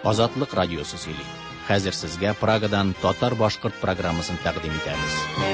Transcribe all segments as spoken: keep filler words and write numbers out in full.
Азатлык радиосы сөйли. Хәзер сезгә Прагадан татар-башкорт программасын тәкъдим итәбез.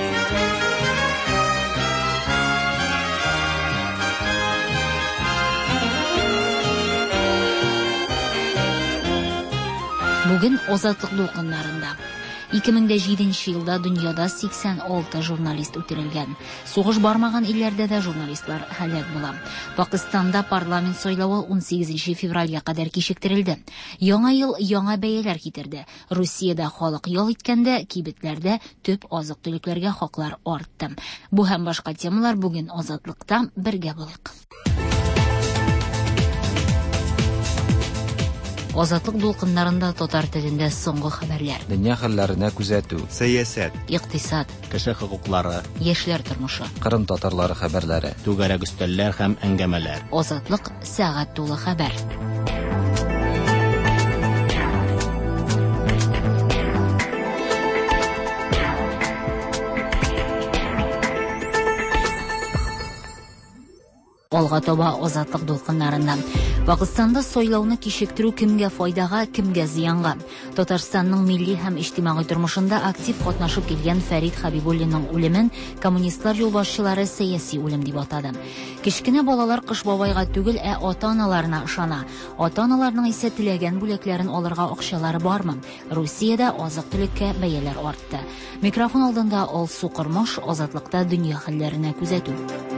Бүген Азатлык дулкыннарында ике мең җиденче елда дөньяда сиксән алты журналист үтерелгән. Сугыш бармаган илләрдә дә журналистлар һәлак була. Пакистанда парламент сайлавы ун сигезенче февральгә кадәр кичектерелде. Яңа ел яңа бәяләр китерде. Русиядә халык ял иткәндә кибетләрдә төп азык-төлекләргә хаклар артты. Бу һәм башка темалар бүген Азатлыкта бергә булыйк. Азатлык дулкыннарында татар телендә соңгы хәбәрләр. Дөнья хәлләренә күзәтү, сәясәт, икътисад, Кеше хокуклары, яшьләр тормышы, Кырым татарлары хәбәрләре, түгәрәк өстәлләр һәм әңгәмәләр. Азатлык сәгать тулы хәбәр. Алга таба Азатлык дулкыннарында. Пакистанда сайлауны кичектерү кемгә файдага, кемгә зыянга? Татарстанның милли һәм иҗтимагый тормышында актив катнашып килгән Фәрид Хәбибуллинның үлемен коммунистлар юлбашчылары сәяси үлем дип атады. Кечкенә балалар Кыш бабайга түгел, ә ата-аналарына ышана. Ата-аналарның исә теләгән бүләкләрен алырга акчалары бармы? Русиядә азык-төлеккә бәяләр артты. Микрофон алдында Алсу Кырмаш, Азатлыкта дөнья хәлләренә күзәтү.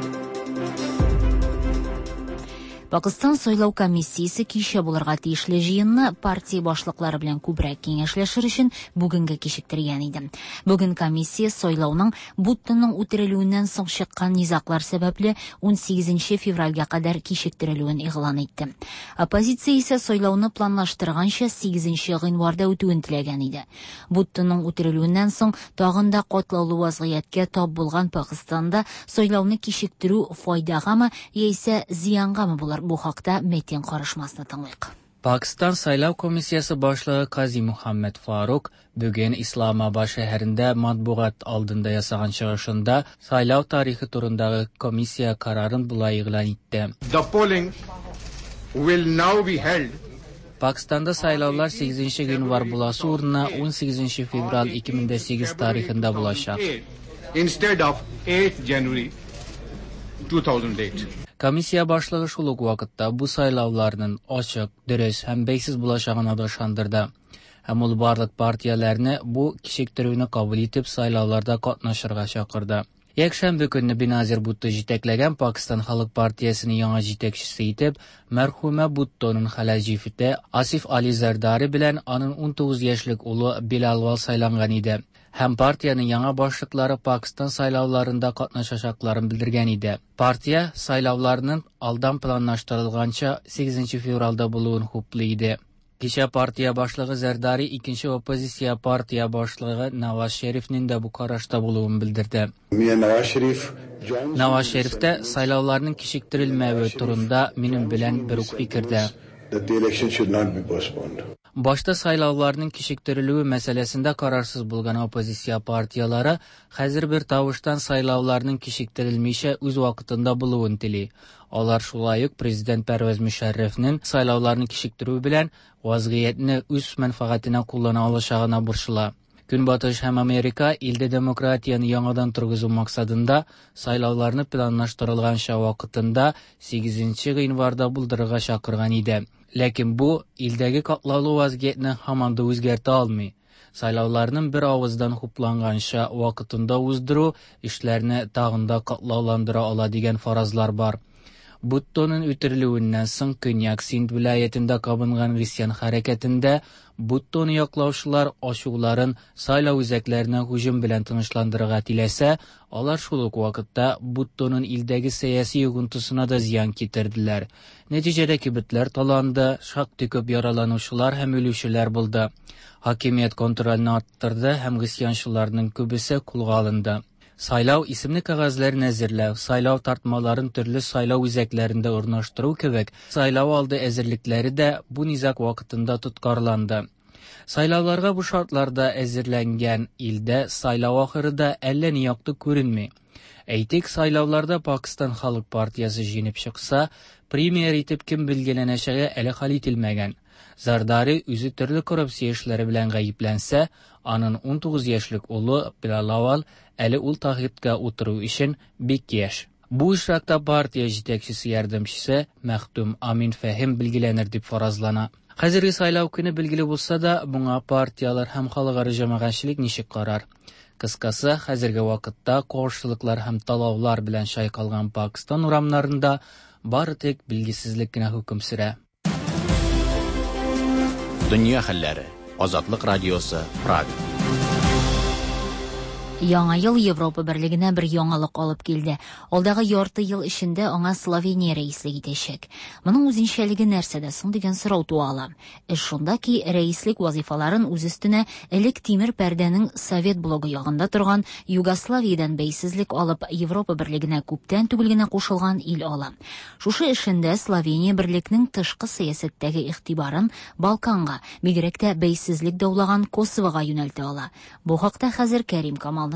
Пакистан сайлау комиссиясе кичә булырга тиешле җыенны партия башлыклары белән күбрәк киңәшләшер өчен бүгенгә кичектергән иде. Бүген комиссия сайлауның буттының үтерелүеннән соң чыккан низаклар сәбәпле ун сигезенче февральгә кадәр кичектерелүен игълан итте. Оппозиция исә сайлауны планлаштырганча сигезенче гыйнварда үтүен теләгән иде. Буттының үтерелүеннән соң тагын да катлаулы вазгыятькә тап булган Пакистанда сайлауны кичектерү файдагамы яисә зыянгамы булыр? Бу хакта Метен карашмасына тыңлыйк. Pakistan Saylov komissiyasi boshlig'i Qazi Muhammad Faruq bugun Islamabad shahrida matbuot oldida yasagan chiqishida saylov tarixi turindagi komissiya qarorini bulay e'lon etdi. The polling will now be held. Pokistonda saylovlar seizinchi yanvar bo'lasi o'rnida o'n seizinchi fevral ikki ming sakkiz tarixida bo'lacak. Instead of eighth January two thousand eight. Komissiya boshlig'i shul vaqtda bu saylovlarning ochiq, durust ham beksiz bo'lishini ishontirdi. Ham ul barliq partiyalarni bu kechiktiruvni qabul etib saylovlarda qatnashishga chaqirdi. Yakshanba kuni Benazir Bhutto yetaklagan Pokiston Xalq partiyasining yangi yetakchisi etib marhuma Bhuttoning xalajifati Asif Ali Zardari bilan uning o'n to'qqiz yoshlik o'g'li Bilalwal saylangan edi. Hem partiyanın yangi boshliqlari Pokiston saylovlarida qatnashacaqlarini bildirgan edi. Partiya saylovlarning aldan planlashtirilgancha seizinchi fevralda bo'luvini xo'playdi. Kecha partiya boshlig'i Zardari ikkinchi oppozitsiya partiya boshlig'i Nawaz Sharifning da bu qarashda bo'luvini bildirdi. Nawaz Sharifda saylovlarning kechiktirilmayi turida mening bilan bir fikrda. Başta saylovlarning kechiktirilüvi meselesinde kararsız bulgan opozisiya partiyalari hozir bir tavuşdan saylovlarning kechiktirilmishi o'z vaqtida bo'luvini tili. Ular shulayık prezident Pervez Musharrafning saylovlarni kechiktiruvi bilan vaziyatni o'z manfaatine kullana olishagina burshila. Kunbotish ham Amerika ilde demokratiyani yangidan turg'izu maqsadida saylovlarni planlashtirilgan vaqtida seizinchi yanvarda buldirga chaqirgan edi. Lekin bu ildagi qatlovli vaziyatni hamon da o'zgarta olmay. Saylovlarning bir ovozdan hoplangancha vaqtida o'zdiru ishlarni tag'inda qatlovlandira oladigan farazlar bor. Bhuttoning o'tirilganidan so'ng Konyak Sind viloyatida qabingan G'isyan harakatida Bhuttoni yoqlovchilar oshuqlarin saylov o'zaklarini hujum bilan tinchlantirga tilasa, ular shu vaqtda Bhuttoning ildagi siyosiy yig'intisina da ziyon keltirdilar. Natijada kibitlar talonda, shaqti ko'p yaralanuvchilar ham o'luvchilar bo'ldi. Hokimiyat kontrolini orttirdi ham g'isyanchilarning ko'bisi qo'lga olindi. Saylov ismli qog'ozlarni nazirlav, saylov tartmalarini turli saylov o'zaklarida o'rnashtiruv kebek saylov oldi azirliklari da bu nizaq vaqtida tutqarlandi. Saylovlarga bu shartlarda azirlangan ilda saylov oxirida allani yoqdi ko'rinmay. Aytik saylovlarda Pokiston Xalq partiyasi jinib chiqsa, premier etib kim belgilanishiga ali hal etilmagan. Zardaри үзе төрле коррупция эшләре белән гаепләнсә, аның он тугыз яшьлек улы Билал әле ул тагыйтка утыру өчен бик яшь. Бу очракта партия җитәкчесе ярдәмчесе Мәхтүм Амин Фәһим билгеләнер дип фаразлана. Хәзерге сайлау көне билгеле булса да, буңа партиялар һәм халыкара җәмәгатьчелек ничек карар? Кыскасы, хәзерге вакытта каршылыклар һәм талаулар белән шайкалган Пакистан урамнарында бары тик билгесезлек кенә хөкем сөрә. Дөнья хәлләре. Азатлык радиосы, Прага. Яңа ел Европа берлегенә бер яңалык алып килде. Алдагы ярты ел эчендә аңа Словения рәислек итәчәк. Моның үзенчәлеге нәрсәдә соң дигән сорау туа ала. Эш шунда ки, рәислек вазифаларын үз өстенә элек тимер пәрдәнең Совет блогы ягында торган Югославиядән бәйсезлек алып Европа берлегенә күптән түгел генә кушылган ил ала. Шушы эшендә Словения берлекнең тышкы сәясәттәге игътибарын Балканга, бигрәк тә бәйсезлек даулаган Косовога юнәлтә ала. Бу хакта хәзер Кәрим Камал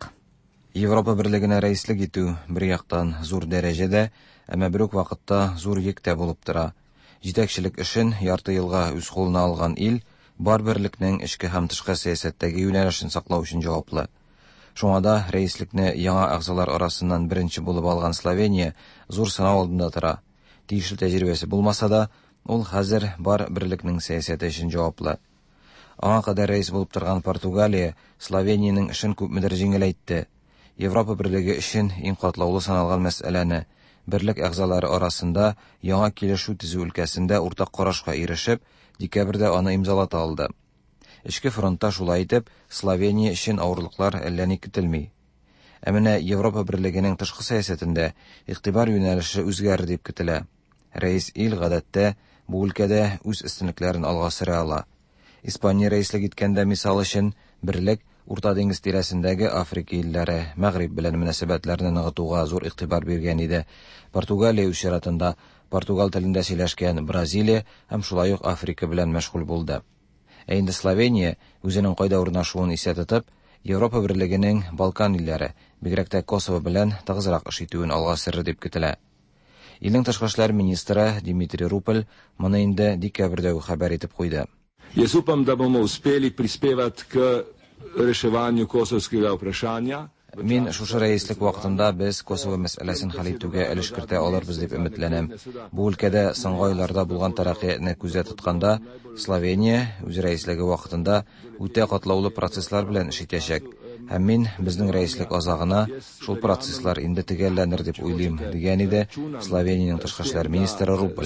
Европа берлегенә рәислек итү бер яктан зур дәрәҗәдә, әмма бер үк вакытта зур йөктә булып тора. Җитәкчелек эшен ярты елга үз кулына алган ил бар берлекнең эчке һәм тышкы сәясәттәге юнәлешен саклау өчен җаваплы. Шуңа да рәислекне яңа әгъзалар арасыннан беренче булып алган Словения зур сынау алдында тора. Тиешле тәҗрибәсе булмаса да, ул хәзер бар берлекнең сәясәте өчен җаваплы. Аңа кадәр рәис булып торган Португалия Словениянең эшен күпмедер җиңеләйтте. Европа берлеге өчен иң катлаулы саналган мәсьәләне берлек әгъзалары арасында яңа килешү төзү өлкәсендә уртак карашка ирешеп, декабрьдә аны имзалата алды. Эчке фронтта шулай итеп, Словения өчен авырлыклар әллә ни көтелми. Ә менә Европа берлегенең тышкы сәясәтендә игътибар юнәлеше үзгәрер дип көтелә. Рәис ил гадәттә бу өлкәдә үз өстенлекләрен алга сөрә ала. Испания рәислек иткәндә мисал өчен берлек Урта диңгез тирәсендәге Африка илләре, Мәгъриб белән мөнәсәбәтләрне ныгытуга зур игътибар биргән иде. Португалия үз чиратында португал телендә сөйләшкән Бразилия һәм шулай ук Африка белән мәшгуль булды. Ә инде Словения үзенең кайда урнашуын исә тотып, Европа берлегенең Балкан илләре, бигрәк тә Косово белән тыгызрак эш итүен алга сөрер дип көтелә. Илнең тышкы эшләр министры Дмитрий Рупель моны инде декабрьдә хәбәр итеп куйды. Jaz upam, da bomo uspeli prispevati k reševanju kosovskega vprašanja. Мин шушы рәислек вакытында без Косово мәсьәләсен хәл итүгә өлеш кертә алырбыз дип өметләнәм. Бу өлкәдә соңгы айларда булган тараҡҡиятны күздә тотканда, Словения үз рәислеге вакытында үтә катлаулы процесслар белән эш итәчәк. Һәм мин безнең рәислек азагына шул процесслар инде төгәлләнер дип уйлыйм, дигән иде Словениянең тышкы эшләр министры Рупель.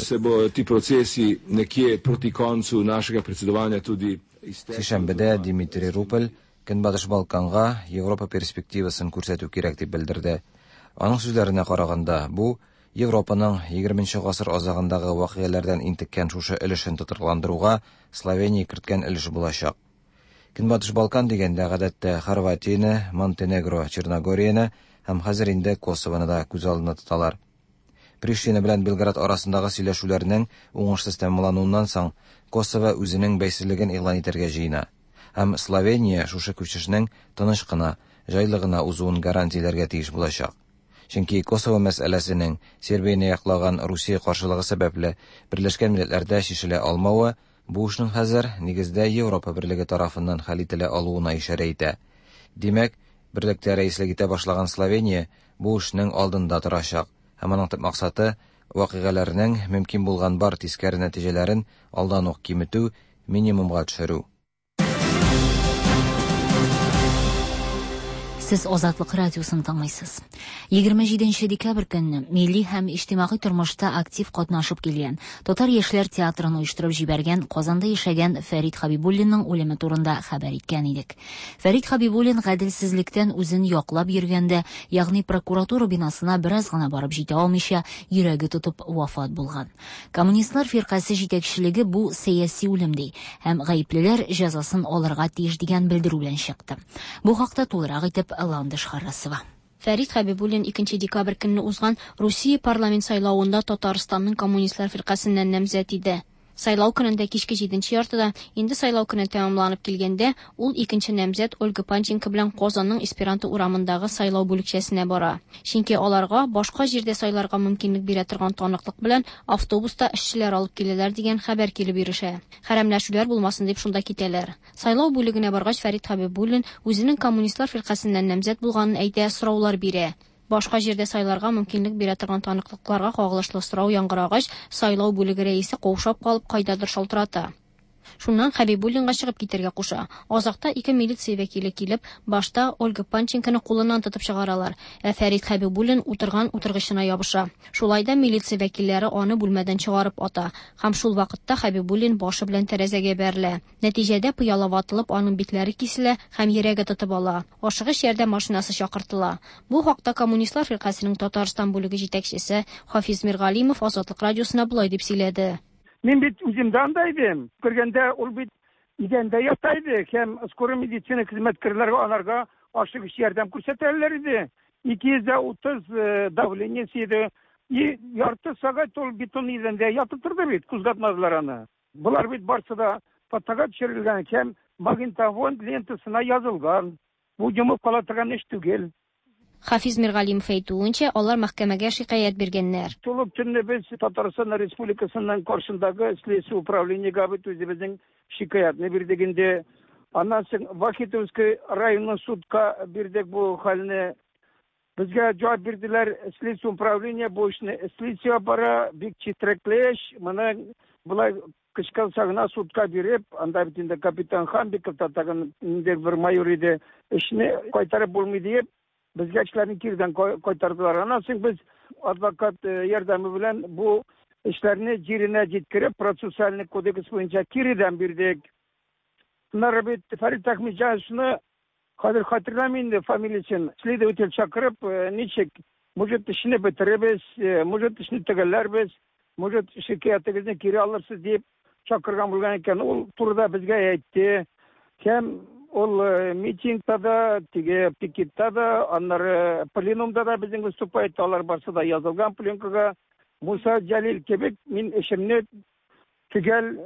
Шишәмбедә Дмитрий Рупель Көнбатыш Балканга Европа перспективасын күрсәтү кирәк дип белдерде. Аның сүзләренә караганда, бу Европаның егерменче гасыр азагындагы вакыйгалардан интеккән шушы өлешен тотырландыруга Словения керткән өлеше булачак. Көнбатыш Балкан дигәндә гадәттә Хорватияны, Монтенегро, Черногорияны һәм хәзер инде Косовоны да күз алдына тоталар. Приштина белән Белград арасындагы сөйләшүләрнең уңышсыз тәмамлануыннан соң Косово үзенең бәйсезлеген игълан итәргә җыена. Һәм Словения шушы күчешнең тыныч кына, җайлы гына узуын гарантияләргә тиеш булачак. Чөнки Косово мәсьәләсенең Сербияне яклаган Русия каршылыгы сәбәпле Берләшкән Милләтләрдә шишелә алмавы бу эшнең хәзер нигездә Европа берлеге тарафыннан хәл ителә алуына ишарә итә. Димәк, берлектә рәислек итә башлаган Словения бу эшнең алдында торачак. Һәм аның төп максаты вакыйгаларның мөмкин булган бар тискәре нәтиҗәләрен алдан ук киметү, минимумга төшерү. Сез Азатлык радиосын тыңлыйсыз. егерме җиденче декабрь көнне милли һәм иҗтимагый тормышта актив катнашып килгән, Татар яшьләр театрын оештырып җибәргән, Казанда яшәгән Фәрит Хәбибуллинның үлеме турында хәбәр иткән идек. Фәрит Хәбибуллин гаделсезлектән үзен яклап йөргәндә, ягъни прокуратура бинасына бераз гына барып җитә алмыйча, йөрәге тотып вафат булган. Коммунистлар фиркасы җитәкчелеге бу сәяси үлем ди һәм гаеплеләр җәзасын алырга тиеш дигән белдерү белән чыкты. Бу хакта тулырак итеп Ландыш Харрасова. Фәрит Хәбибуллин икенче декабрь көнне узган Русия парламент сайлауында Татарстанның коммунистлар фиркасыннан намзәт иде. Сайлау көнендә кичке җиденче яртыда, инде сайлау көне тәмамланып килгәндә, ул икенче намзәт Ольга Панченко белән Казанның Эсперанто урамындагы сайлау бүлекчәсенә бара. Чөнки аларга башка җирдә сайларга мөмкинлек бирә торган таныклык белән автобуста эшчеләр алып киләләр дигән хәбәр килеп ирешә. Хәрәмләшүләр булмасын дип шунда китәләр. Сайлау бүлегенә баргач Фәрит Хәбибуллин үзенең коммунистлар фиркасыннан намзәт булганын әйтә, сораулар бирә. Башка җирдә сайларга мөмкинлек бирә торган таныклыкларга кагылышлы сорау яңгырагач, сайлау бүлеге рәисе каушап калып кайдадыр шалтырата. Шуннан Хәбибуллинга чыгып китәргә куша. Азакта ике милиция вәкиле килеп, башта Ольга Панченконы кулыннан тотып чыгаралар. Ә Фәрит Хәбибуллин утырган утыргычына ябыша. Шулай да милиция вәкилләре аны бүлмәдән чыгарып ата. Һәм шул вакытта Хәбибуллин башы белән тәрәзәгә бәрелә. Нәтиҗәдә пыяла ватылып, аның битләре киселә һәм йөрәге тотып ала. Ашыгыч ярдәм машинасы чакыртыла. Бу хакта коммунистлар фиркасының Татарстан бүлеге җитәкчесе Хафиз Миргалимов Азатлык радиосына булай дип сөйләде. Мен бит үземдә анда идем. Кергәндә ул бит идәндә ята иде. Һәм скорый медицина хезмәткәрләре анарга ашыгыч ярдәм күрсәтәләр иде. ике йөз утыз давлениесе иде. И ярты сәгать ул бетон идәндә ятып торды бит, кузгатмадылар аны. Булар бит барсы да фотога төшерелгән һәм магнитофон лентасына язылган. Бу җымып кала торган эш түгел. Хафиз Миргалимов әйтүенчә, алар мәхкәмәгә шикаят биргәннәр. Тулып төнне без Татарстан Республикасының каршындагы следствие управлениегә бит үзебезнең шикаятны бирдек инде. Аннан соң Вахитовский районный судка бирдек бу хәлне. Безгә җавап бирделәр, следствие управление бу эшне следствие бара, бик читреклеш, моны булай кычкырса гына судка биреп, анда бит инде капитан Хамбиков тагын инде бер майор иде, эшне кайтарып булмый дип безгә эшләрне кирдән кайтардылар. Аннан соң без адвокат ярдәме белән бу эшләрне җиренә җиткереп, процессуаль кодекс буенча кирдән бирдек. Нары бит Фәрит Әхмәтҗановны хәзер хәтерламыйм инде фамилиясын. Следователь чакырып, ничек, может эшне бетеребез, может эшне төгәлләрбез, может шикаятыгызны кире алырсыз дип чакырган булган икән. Ул турыда безгә әйтте. Һәм ул митингта да, теге пикетта да, аннары пленумда да безнең выступающийлар барсы да язылган пленкага. Муса Җәлил кебек мин эшемне төгәл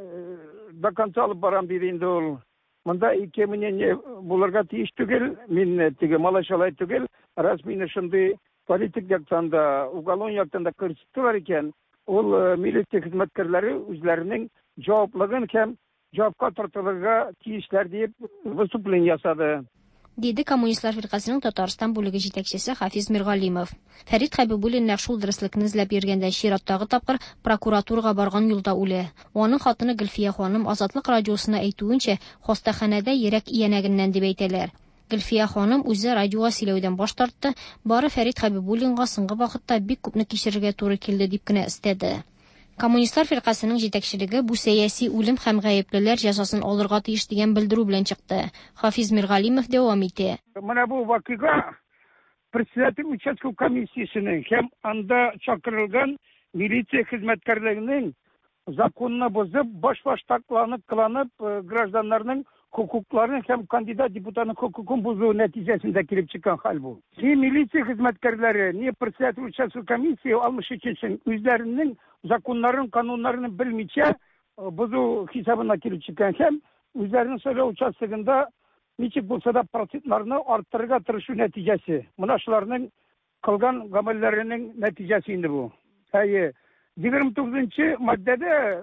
до конца алып барам диде инде ул. Монда ике мнение булырга тиеш түгел, мин теге малашалай түгел, раз мине шундый политик яктан да, уголон яктан да күрсәттеләр икән, ул милиция хезмәткәрләре үзләренең җаваплыгын һәм җавапка тартылырга тиешләр дип выступление ясады. Диде коммунистлар фиркасының Татарстан бүлеге җитәкчесе Хафиз Миргалимов. Фәрит Хәбибуллин нәкъ шул дөреслекне эзләп йөргәндә чираттагы тапкыр прокуратурага барган юлда үлә. Аның хатыны Гөлфия ханым Азатлык радиосына әйтүенчә, хастаханәдә йөрәк иянәгеннән дип әйтәләр. Гөлфия ханым үзе радиога сөйләүдән баш тартты, бары Фәрит Хәбибуллинга соңгы вакытта бик күпне кичерергә туры килде дип кенә истәде. Коммунистлар фиркасының җитәкчелеге бу сәяси үлем һәм гаеплеләр җәзасын алырга тиеш дигән белдерү белән чыкты. Хафиз Миргалимов дәвам итә. Менә бу вакыйга председатель участковой комиссиясының һәм анда чакырылган милиция хезмәткәрләренең законны бозып, баш-баш такланып, кыланып, гражданнарның хукукларын һәм кандидат депутатның хукукын бозу нәтиҗәсендә килеп чыккан хәл бу. Ни милиция хезмәткәрләре, ни председатель участковой комиссия алмыш өчен үзләренең законнарын, кануннарын белмичә бозу хисабына килеп чыккан һәм үзләренең сайлау участогында ничек булса да процентларны арттырырга тырышу нәтиҗәсе. Менә шуларның кылган гамәлләренең нәтиҗәсе инде бу. Әйе, егерме тугызынчы маддәдә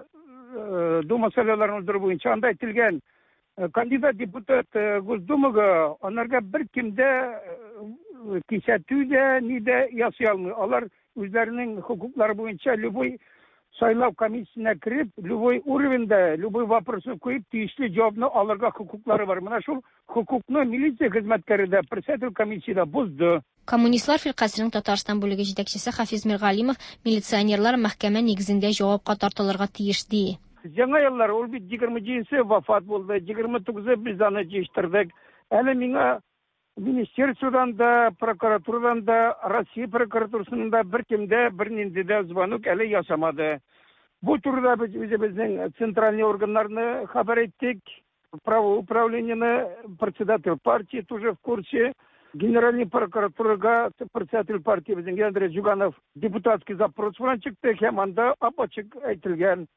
Дума сайлауларын уздыру буенча анда әйтелгән, кандидат депутат Госдумага анарга бер кимдә кисәтү дә, ни дә ясый алмый. Алар үзләренең хукуклары буенча любой сайлау комиссиясына кирип, любой уровеньда, любой вопросны куеп, тиешле җавапны алырга хукуклары бар. Менә шул хукукны милиция хезмәткәре дә, председатель комиссияда бозды. Коммунистлар фиркасының Татарстан бүлеге җитәкчесе Хафиз Миргалимов милиционерлар мәхкәмә нигезендә җавапка тартылырга тиеш ди. Яңа еллар ул бит егерме җиденче вафат булды, егерме тугызы без аны җыштырдык. Әле миңа министерстводан да, прокуратурадан да, Россия прокуратурасының да бер кемдә бер нинди дә звонок әле ясамады. Бу турыда без үзебезнең центральный органнарны хәбәр иттек, правовое управлениене, председатель партии тоже в курсе. Генеральный прокуратурага председатель партии безнең Андрей Жуганов депутатский запрос белән чыкты һәм анда апачык әйтелгән.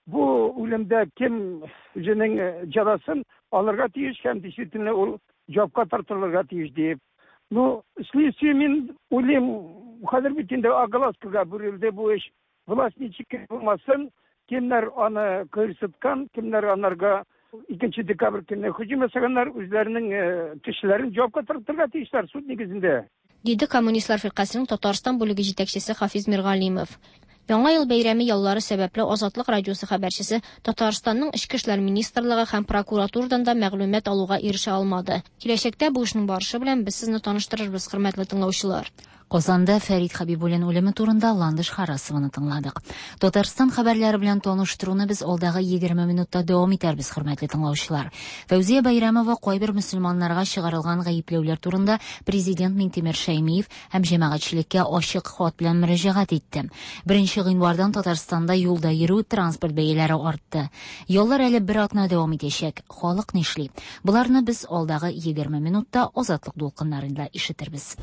bu ölümde kim özünün cezasın alırga tiyiş hem действительно ol cevapka tartılırga tiyiş deyip. Ну, следствие мен ойлаймын, қазір бітінде огласкаға бүрілді бұл іш властничек болмасын, kimler аны кырсыткан, kimler анарға ikinci dekabr gününe hücum yasaganlar özlerinin kişilerin cevapka tartırga tiyişler суд негізінде. Dedi Komünistler Firqasının Tatarstan bölügü жетекчесе Hafiz Mirg'alimov. Яңа ел бәйрәме яллары сәбәпле Азатлык радиосы хәбәрчесе Татарстанның Эчке эшләр министрлыгы һәм прокуратурадан да мәгълүмат алуга ирешә алмады. Киләчәктә бу эшнең барышы белән без сезне таныштырырбыз, хөрмәтле тыңлаучылар. Казанда Фәрит Хәбибуллин үлеме турында Ландыш Харасованы тыңладык. Татарстан хәбәрләре белән таныштыруны без алдагы егерме минутта дәвам итәрбез, хөрмәтле тыңлаучылар. Фәүзия Байрамова кайбер мөселманнарга чыгарылган гаепләүләр турында президент Минтимер Шәймиев һәм җәмәгатьчелеккә ачык хат белән мөрәҗәгать итте. Беренче гыйнвардан Татарстанда юлда йөрү, транспорт бәяләре артты. Яллар әле бер атна дәвам итәчәк. Халык нишли? Буларны без алдагы егерме минутта Азатлык дулкыннарында ишетербез.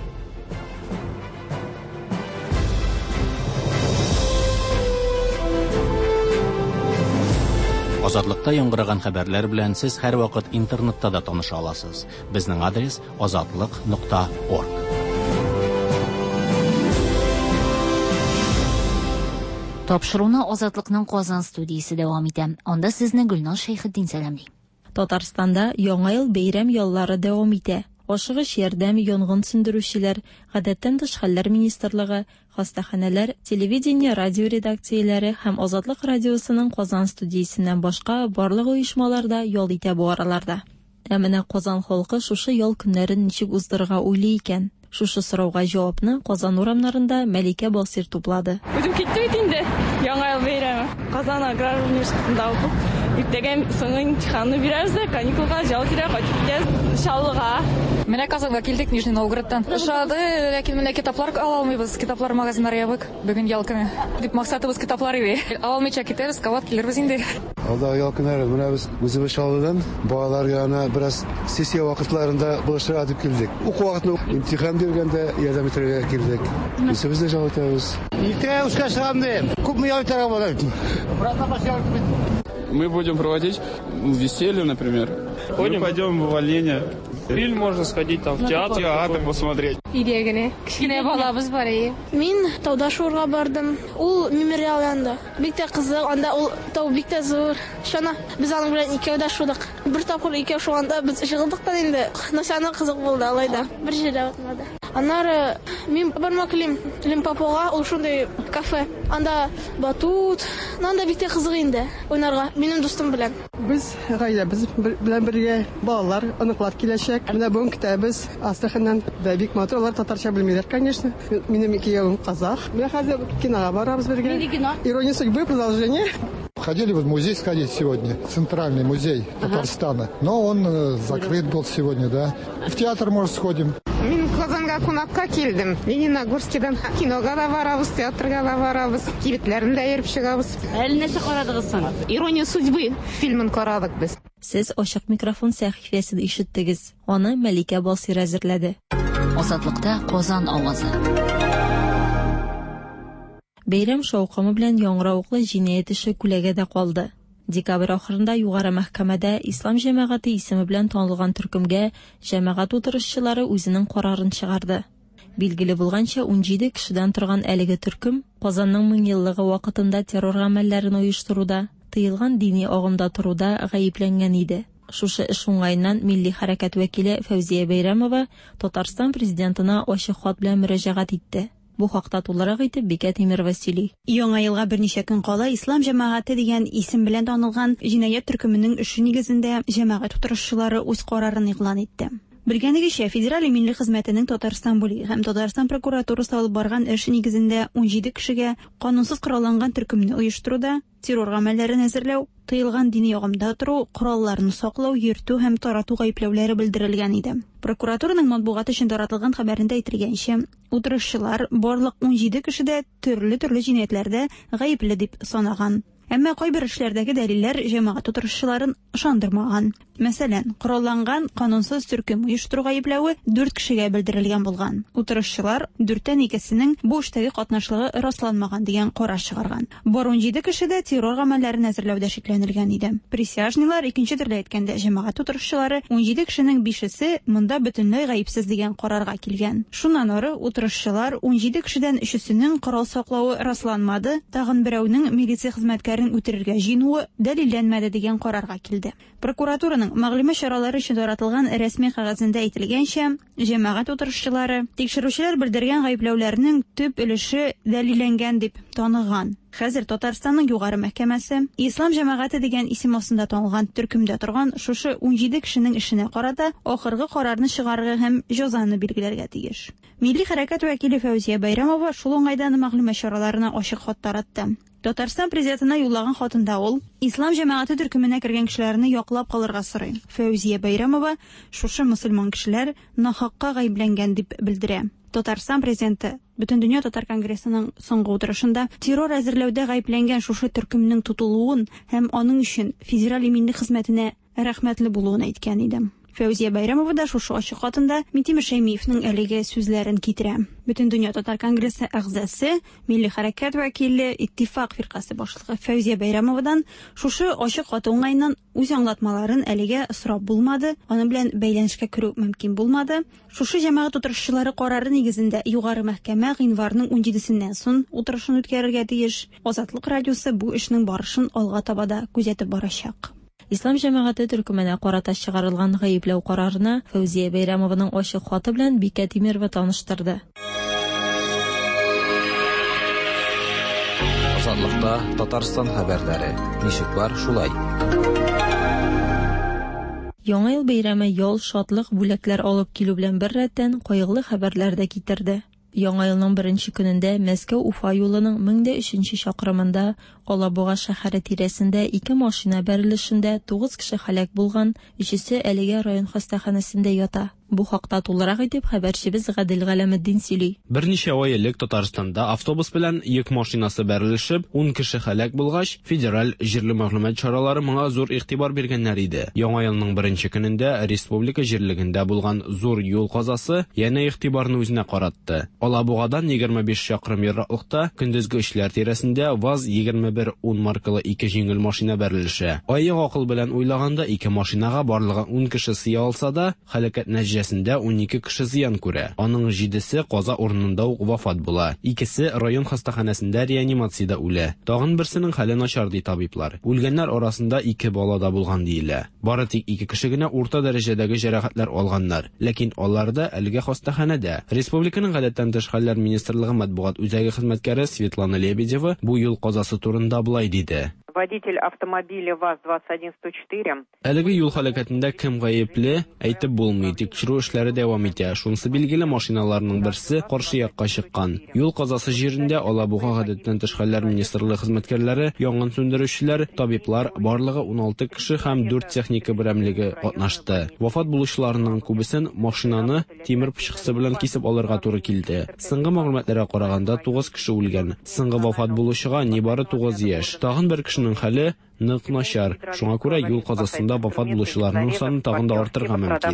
Азатлыкта яңгыраган хәбәрләр белән сез һәр вакыт интернетта да таныша аласыз. Безнең адрес азатлык нокта орг. Тапшыруны Азатлыкның Казан студиясе дәвам итә. Анда сезне Гөлназ Шәйхетдин сәламли. Татарстанда яңа ел бәйрәм яллары дәвам итә. Ашыгыш ярдәм, янгын сөндерүчеләр, гадәттән тыш хәлләр министрлыгы, хастаханәләр, телевидение, радио редакцияләре һәм Азатлык радиосының Казан студиясеннән башка барлык оешмаларда ял итә бу араларда. Ә менә Казан халкы шушы ял көннәрен ничек уздырырга уйлый икән? Шушы сорауга җавапны Казан урамнарында Мәликә Басир туплады. Үзем киттем бит инде. Яңа ел бәйрәме. Казан аграр университетында укып, иртәгә соңгы имтиханны бирәбез, каникулга җал кирә кайтып китәбез Шаллыга. Менә Казанга килдек, Нижний Новгородтан. Шады, ләкин менә китаплар ала алмыйбыз, китаплар магазиннары ябык. Бүген ял көне. Дип максатыбыз китаплар иде. Алмыйча китәбез, кабат килербез инде. Алда ял көннәре менә без үзебез Шаллыдан балалар янына бераз сессия вакытларында булышырга дип килдек. Уку вакытны имтихан биргәндә ярдәм итәргә килдек. Үзебез дә җал итәбез. Иртә ушка чыгам. Күпме ял итәргә була? Мы будем проводить веселье, например. Мы пойдем в Оленя. Фильм можно сходить там в театр, театр посмотреть. Идея генә. Кичкенә балабыз бар иде. Мин тауда шуырга бардым. Ул мемориал янында. Бик тә кызык, анда ул тау бик тә зур. Шуны без аның белән икәүдә шудык. Бер тапкыр икәү шуганда без җыгылдык та инде. Насаны кызык булды алайда. Бер җирдә утмады. Аннары мин бармаклым Лимпопога, ул шундый кафе. Анда батут, анда бик тә кызык инде. Уйнарга минем дустым белән. Без гаиләбез белән бергә балалар, оныклар киләчәк. Менә бүген китәбез Астраханьнан да бик матур, алар татарча белмиләр, конечно. Минем икәүем казах. Менә хәзер кинога барабыз бергә. Ирония судьбы, продолжение. Хотели в музей сходить сегодня, центральный музей Татарстана, но он э, закрыт был сегодня, да. В театр, может, сходим. Мин Казанга кунакка килдем. Лениногорскидан кинога да барабыз, театрга да барабыз, кибетләрен дә йөреп чыгабыз. Әле нәрсә карадыгыз соң? Ирония судьбы фильмын карадык без. Сез ачык микрофон сәхифәсен ишеттегез. Аны Мәликә Басир әзерләде. Азатлыкта Казан авазы. Бәйрәм шаукымы белән яңгыравыклы җинаять эше күләгәдә калды. Декабрь ахырында югары мәхкәмәдә Ислам җәмәгате исеме белән танылган төркемгә җәмәгать утырышчылары үзенең карарын чыгарды. Билгеле булганча, ун җиде кешедән торган әлеге төркем Казанның меңьеллыгы вакытында террор гамәлләрен оештыруда, тыелган дини агымда туруда гаепләнгән иде. Шушы эш уңайыннан Милли хәрәкәт вәкиле Фәүзия Бәйрәмова Татарстан президентына ачык хат белән мөрәҗәгать итте. Бу хакта тулырак итеп Бикә Тимер Василий. Яңа елга берничә көн кала Ислам җәмәгате дигән исем белән танылган җинаять төркеменең эше нигезендә җәмәгать утырышчылары үз карарын игълан итте. Белгәнегезчә, Федераль милли хезмәтенең Татарстан бүлеге һәм Татарстан прокуратурасы алып барган эш нигезендә ун җиде кешегә канунсыз коралланган төркемне оештыруда, террор гамәлләрен әзерләү, тыелган дини агымда тору, коралларны саклау, йөртү һәм тарату гаепләүләре белдерелгән иде. Прокуратураның матбугат өчен таратылган хәбәрендә әйтелгәнчә, утырышчылар барлык ун җиде кешедә төрле-төрле җинаятләрдә гаепле дип санаган. Әмма кайбер эшләрдәге дәлилләр җәмәгать утырышчыларын ышандырмаган. Мәсәлән, коралланган канунсыз төркем оештыру гаепләве дүрт кешегә белдерелгән булган. Утырышчылар дүрттән икесенең бу эштәге катнашлыгы расланмаган дигән карар чыгарган. Бар унҗиде кеше дә террор гамәлләрен әзерләүдә шикләнелгән иде. Присяжныйлар икенче төрле әйткәндә җәмәгать утырышчылары унҗиде кешенең бишесе монда бөтенләй гаепсез дигән карарга килгән. Шуннан ары утырышчылар унҗиде кешедән өчесенең корал саклауы расланмады, тагын берәүнең милиция хезмәткәрен үтерергә җыенуы дәлилләнмәде дигән карарга килде. Прокуратураның мәгълүмат чаралары өчен таратылган рәсми кагазында әйтелгәнчә, җәмәгать утырышчылары тикшерүчеләр белдергән гаепләүләрнең төп өлеше дәлилләнгән дип таныган. Хәзер Татарстанның югары мәхкәмәсе Ислам җәмәгате дигән исем астында танылган төркемдә торган шушы унҗиде кешенең эшенә карата ахыргы карарны чыгарырга һәм җәзаны билгеләргә тиеш. Милли хәрәкәт вәкиле Фәүзия Байрамова шул уңайдан мәгълүмат чараларына ачык хат таратты. Татарстан президентына юллаган хатында ул Ислам җәмәгате төркеменә кергән кешеләрне яклап калырга сорый. Фәүзия Байрамова шушы мөселман кешеләр нахакка гаепләнгән дип белдерә. Татарстан президенты Бөтендөнья татар конгрессының соңгы утырышында террор әзерләүдә гаепләнгән шушы төркемнең тотылуын һәм аның өчен федераль иминлек хезмәтенә рәхмәтле булуын әйткән иде. Фәүзия Байрамова да шушы ачык хатында Митимер Шәймиевнең әлеге сүзләрен китерә. Бөтендөнья татар конгрессы әгъзасы, милли хәрәкәт вәкиле, иттифак фиркасы башлыгы Фәүзия Байрамовадан шушы ачык хаты уңайыннан үз аңлатмаларын әлегә сорап булмады, аны белән бәйләнешкә керү мөмкин булмады. Шушы җәмәгать утырышчылары карары нигезендә югары мәхкәмә гыйнварның унҗидесеннән соң утырышын үткәрергә тиеш. Азатлык радиосы бу эшнең барышын алга таба да күзәтеп барачак. Ислам җәмәгате төркеменә карата чыгарылган гаепләү карарына Фәүзия Байрамованың ачык хаты белән Бикә Тимерова таныштырды. Азатлыкта Татарстан хәбәрләре. Ничек бар, шулай. Яңа ел бәйрәме ял, шатлык, бүләкләр алып килү белән бер рәттән кайгылы хәбәрләр дә китерде. Яңа елның беренче көнендә Мәскәү-Уфа юлының мең дә өченче чакрымында Алабуга шәһәре тирәсендә ике машина бәрелешендә тугыз кеше һәлак булган, өчесе әлегә район хастаханәсендә ята. Бу хакта тулырак итеп хәбәрчебез Гадел Галәметдин сөйли. Берничә ай элек Татарстанда автобус белән йөк машинасы бәрелешеп, ун кеше һәлак булгач, федераль җирле мәгълүмат чаралары моңа зур игътибар биргәннәр иде. Яңа елның беренче көнендә республика җирлегендә булган зур юл казасы яңа игътибарны үзенә каратты. Алабугадан егерме биш чакрым ераклыкта көндезге эшләр тирәсендә ВАЗ-егерме бер ун маркалы ике җиңел машина бәрелеше. Аяк акыл белән уйлаганда ике машинага барлыгы ун кеше сыя алса да, һәлакәт нәтиҗәсендә ун ике кеше зыян күрә. Аның җидесе каза урынында ук вафат була. Икесе район хастаханәсендә реанимациядә үлә. Тагын берсенең хәле начар ди табиблар. Үлгәннәр арасында ике бала да булган диелә. Бары тик ике кеше генә урта дәрәҗәдәге җәрәхәтләр алганнар, ләкин алар да әлегә хастаханәдә. Республиканың гадәттән тыш хәлләр министрлыгы матбугат үзәге хезмәткәре Светлана Лебедева бу юл казасы турында булай диде. Водитель автомобиля ВАЗ двадцать один сто четыре. Әлеге юл һәлакәтендә кем гаепле, әйтеп булмый. Тикшерү эшләре дәвам итә. Шунысы билгеле, машиналарның берсе каршы якка чыккан. Юл казасы җирендә Алабуга гадәттән тыш хәлләр министрлыгы хезмәткәрләре, янгын сүндерүчеләр, табиблар, барлыгы ун алты кеше һәм дүрт техника берәмлеге катнашты. Вафат булучыларның күбесен машинаны тимер пычаксы белән кисеп алырга туры килде. Соңгы мәгълүматларга караганда тугыз кеше үлгән. Соңгы вафат булучыга нибары тугыз яшь. Тагын бер кешенең хәле нык начар. Шуңа күрә юл казасында вафат булучыларның саны тагын да артырга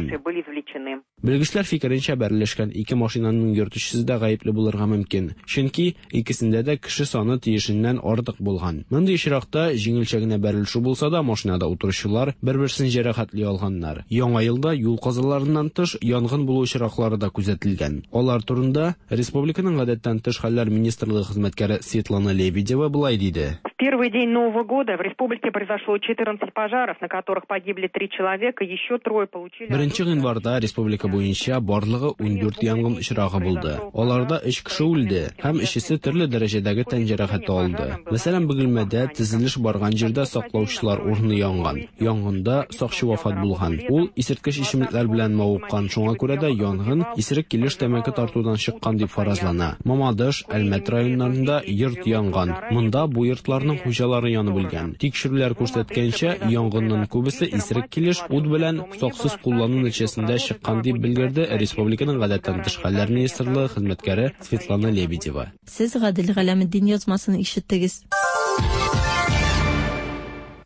мөмкин. Белгечләр фикеренчә, бәрелешкән ике машинаның йөртүчесе дә гаепле булырга мөмкин. Чөнки икесендә дә кеше саны тиешеннән артык булган. Мондый очракта җиңелчә генә бәрелешү булса да, машинада утыручылар бер-берсен җәрәхәтли алганнар. Яңа елда юл казаларыннан тыш янгын булу очраклары да күзәтелгән. Алар турында республиканың гадәттән тыш хәлләр министрлыгы хезмәткәре Светлана Лебедева булай диде. В первый день Нового года в республике произошло четырнадцать пожаров, на которых погибли три человека, еще трое получили... Беренче гыйнварда республика буенча барлыгы ун дүрт янгын очрагы булды. Аларда өч кеше үлде һәм өчесе төрле дәрәҗәдәге тән җәрәхәте алды. Мәсәлән, Бөгелмәдә төзелеш барган җирдә саклаучылар урыны янган. Янгында сакчы вафат булган. Ул исерткеч ичемлекләр белән мавыккан, шуңа күрә дә янгын исерек килеш тәмәке тартудан чыккан дип фаразлана. Мамадыш, Әлмәт районнарында йорт янган. Монда бу йортларның хуҗалары янып үлгән. Тикшерүләр күрсәткәнчә, янгынның күбесе исерек килеш ут белән саксыз куллану нәтиҗәсендә чыккан дип белгерде республиканың гадәттән тыш хәлләр министрлыгы хезмәткәре Светлана Лебедева. Сез Гадел Галәметдин язмасын ишеттегез.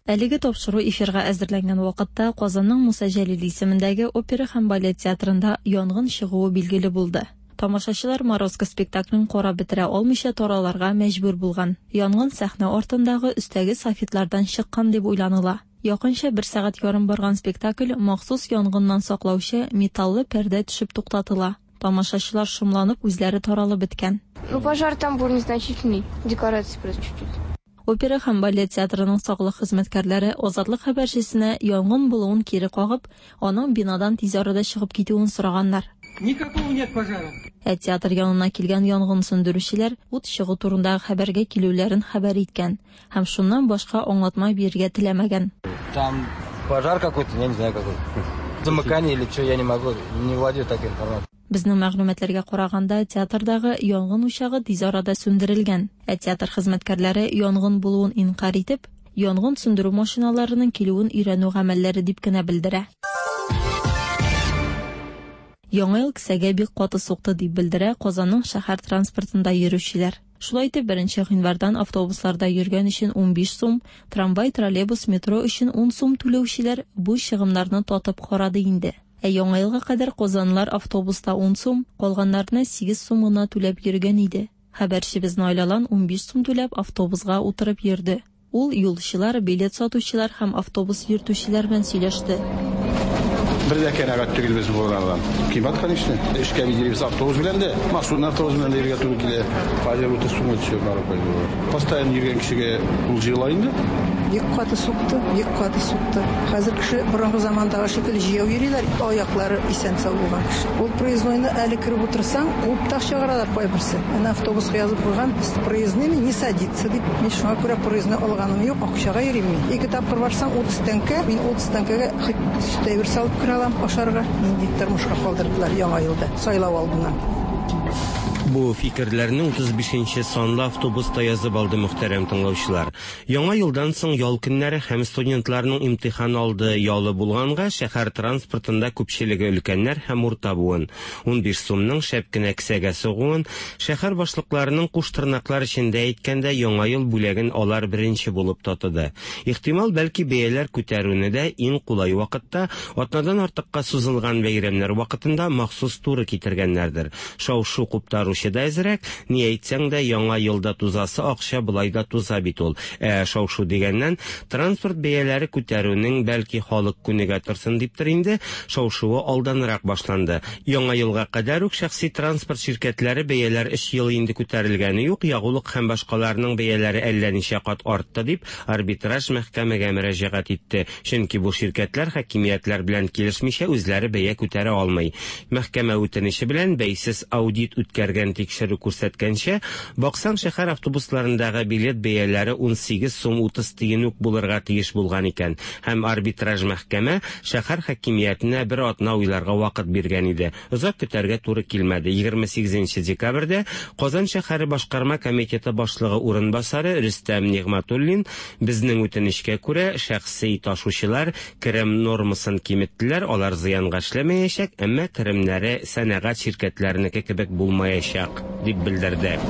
Әлеге тапшыру эфирга әзерләнгән вакытта Казанның Муса Җәлил исемендәге опера һәм балет театрында янгын чыгуы билгеле булды. Тамашачылар Морозко спектаклен карап бетерә алмыйча тараларга мәҗбүр булган. Янгын сәхнә артындагы өстәге софитлардан чыккан дип уйланыла. Якынча бер сәгать ярым барган спектакль махсус янгыннан саклаучы металлы пәрдә төшеп туктатыла. Тамашачылар шомланып үзләре таралып беткән. Ну, пожар там был незначительный, декорации просто чуть-чуть. Опера һәм балет театрының саглык хезмәткәрләре Азатлык хәбәрчесенә янгын булуын кире кагып, аның бинадан тиз арада чыгып китүен сораганнар. Никакого нет пожара. Ә театр янына килгән янгын сөндерүчеләр ут чыгу турындагы хәбәргә килүләрен хәбәр иткән һәм шуннан башка аңлатма бирергә теләмәгән. Там пожар какой-то, я не знаю какой. Замыкание или что, я не могу, не владею такой информацией. Безнең мәгълүматларга караганда, театрдагы янгын учагы тиз арада сүндерелгән. Ә театр хезмәткәрләре янгын булуын инкар итеп, янгын сүндерү машиналарының килүен өйрәнү гамәлләре дип кенә белдерә. Яңа ел кесәгә бик каты сукты дип белдерә Казанның шәһәр транспортында йөрүчеләр. Шулай итеп, беренче гыйнвардан автобусларда йөргән өчен ун биш сум, трамвай, троллейбус, метро өчен ун сум түләүчеләр бу чыгымнарны татып карады инде. Ә яңа елга кадәр казанлылар автобуста ун сум, калганнарына сигез сум гына түләп йөргән иде. Хәбәрчебез Найлалан ун биш сум түләп автобусга утырып йөрде. Ул юлчылар, билет сатучылар һәм автобус йөртүчеләр белән сөйләште. Birde kenagat tügül biz buralardan. Kıymat kanişti. İşke bildiğimiz avtobus bilen de, mahsulun avtobus bilen de yerge turu kile. Facia öte sumu düşüyor Maroka'yı. Postayan yürgen kişiye bul jığılayındı. Бик каты сукты, бик каты сукты. Хәзер кеше борынгы замандагы шикелле җыяу йөриләр, аяклары исән сау булган кеше. Ул проездойны әле кире утырсаң, култак чыгаралар кайберсе. Ана автобуска язып куйган, проездными не садится дип. Мин шуңа күрә проездны алганым юк, акчага йөрим мин. Ике тапкыр барсаң утыз тәңкә, мин утыз тәңкәгә өстәвер салып кире алам ашарга. Нинди тормышка калдырдылар яңа елда, сайлау алдыннан. Бу фикерләрне утыз бишенче санлы автобуста язып алды мөхтәрәм тыңлаучылар. Яңа елдан соң ял көннәре һәм студентларның имтихан алды ялы булганга, шәһәр транспортында күпчелеге өлкәннәр һәм урта буын. ун биш сумның шәп кенә кесәгә сугуын, шәһәр башлыкларының куштырнаклар эчендә әйткәндә яңа ел бүләген алар беренче булып татыды. Ихтимал бәлки бәяләр күтәрүне дә иң кулай вакытта, атнадан артыкка сузылган бәйрәмнәр вакытында махсус туры китергәннәрдер. Шау-шу куптару да әзрәк, ни әйтсәң дә яңа елда тузасы акча булай да туза бит ул. Ә шау-шу дигәннән транспорт бәяләре күтәрүнең бәлки халык күнегә торсын диптер инде, шау-шуы алданрак башланды. Яңа елга кадәр үк шәхси транспорт ширкәтләре бәяләр өч ел инде күтәрелгәне юк, ягулык һәм башкаларның бәяләре әллә ничә кат артты дип арбитраж мәхкәмәгә мөрәҗәгать итте. Чөнки бу ширкәтләр хакимиятләр белән килешмичә үзләре бәя күтәрә алмый. Мәхкәмә үтенече белән бәйсез аудит үткәргән тикшерү күрсәткәнчә, баксаң шәһәр автобусларындагы билет бәяләре ун сигез сум утыз тиен үк булырга тиеш булган икән. Һәм арбитраж мәхкәмә шәһәр хакимиятенә бер атна уйларга вакыт биргән иде. Озак көтәргә туры килмәде. егерме сигезенче декабрьдә Казан шәһәре башкарма комитеты башлыгы урынбасары Рөстәм Нигъмәтуллин безнең үтенечкә күрә шәхси ташучылар керем нормасын киметтеләр, алар зыянга эшләмәячәк, әмма керемнәре сәнәгать ширкәтләренеке кебек булмаячак дип белдерде.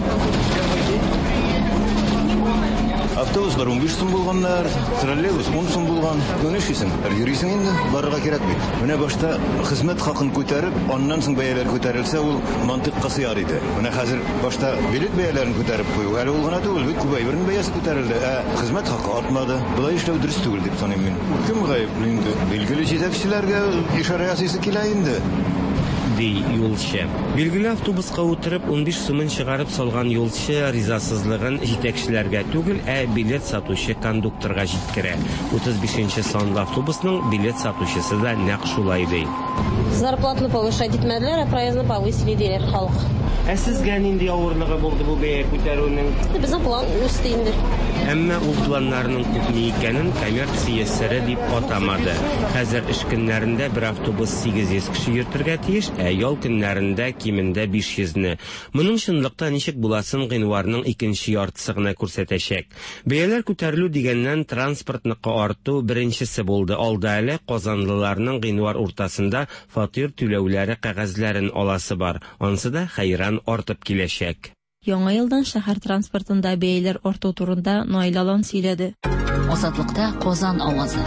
Автобуслар ун биш сум булганнар, троллейбус ун сум булган. Гөнешисең, йөрисең инде, барырга кирәк бит. Менә башта хезмәт хакын күтәреп, аннан соң бәяләр күтәрелсә, ул мантыкка сыяр иде. Менә хәзер башта билет бәяләрен күтәреп кую, әле ул гына түгел, бит күбәйбернең бәясе күтәрелде. Ә хезмәт хакы артмады. Булай эшләү дөрес түгел дип саныйм мин. Кем гаепле инде? Билгеле җитәкчеләргә ишара ясыйсы килә инде. Ди юлчы. Билгеле автобуска утырып ун биш сумын чыгарып салган юлчы ризасызлыгын җитәкчеләргә түгел, ә билет сатучы кондукторга җиткерә. утыз бишенче санлы автобусның билет сатучысы да нәкъ шулай ди. Зарплатаны повышать итмәделәр, ә проездны повысили диләр халык. Ә сезгә нинди авырлыгы булды бу бәя күтәрүнең? Безнең план үсте инде. Әмма ул планнарның күпме икәнен коммерция сәре дип атамады. Хәзер эш көннәрендә бер автобус сигез йөз кеше йөртергә тиеш, ә ял көннәрендә кимендә биш йөзне. Моның чынлыкта ничек буласын гыйнварның икенче яртысы гына күрсәтәчәк. Бәяләр күтәрелү дигәннән транспортныкы арту беренчесе булды. Алда әле казанлыларның гыйнвар уртасында фатир түләүләре кәгазьләрен аласы бар. Ансы да хәйран артып киләчәк. Яңа елдан шәһәр транспортында бәяләр арту турында Найлалан сөйләде. Азатлыкта Казан авазы.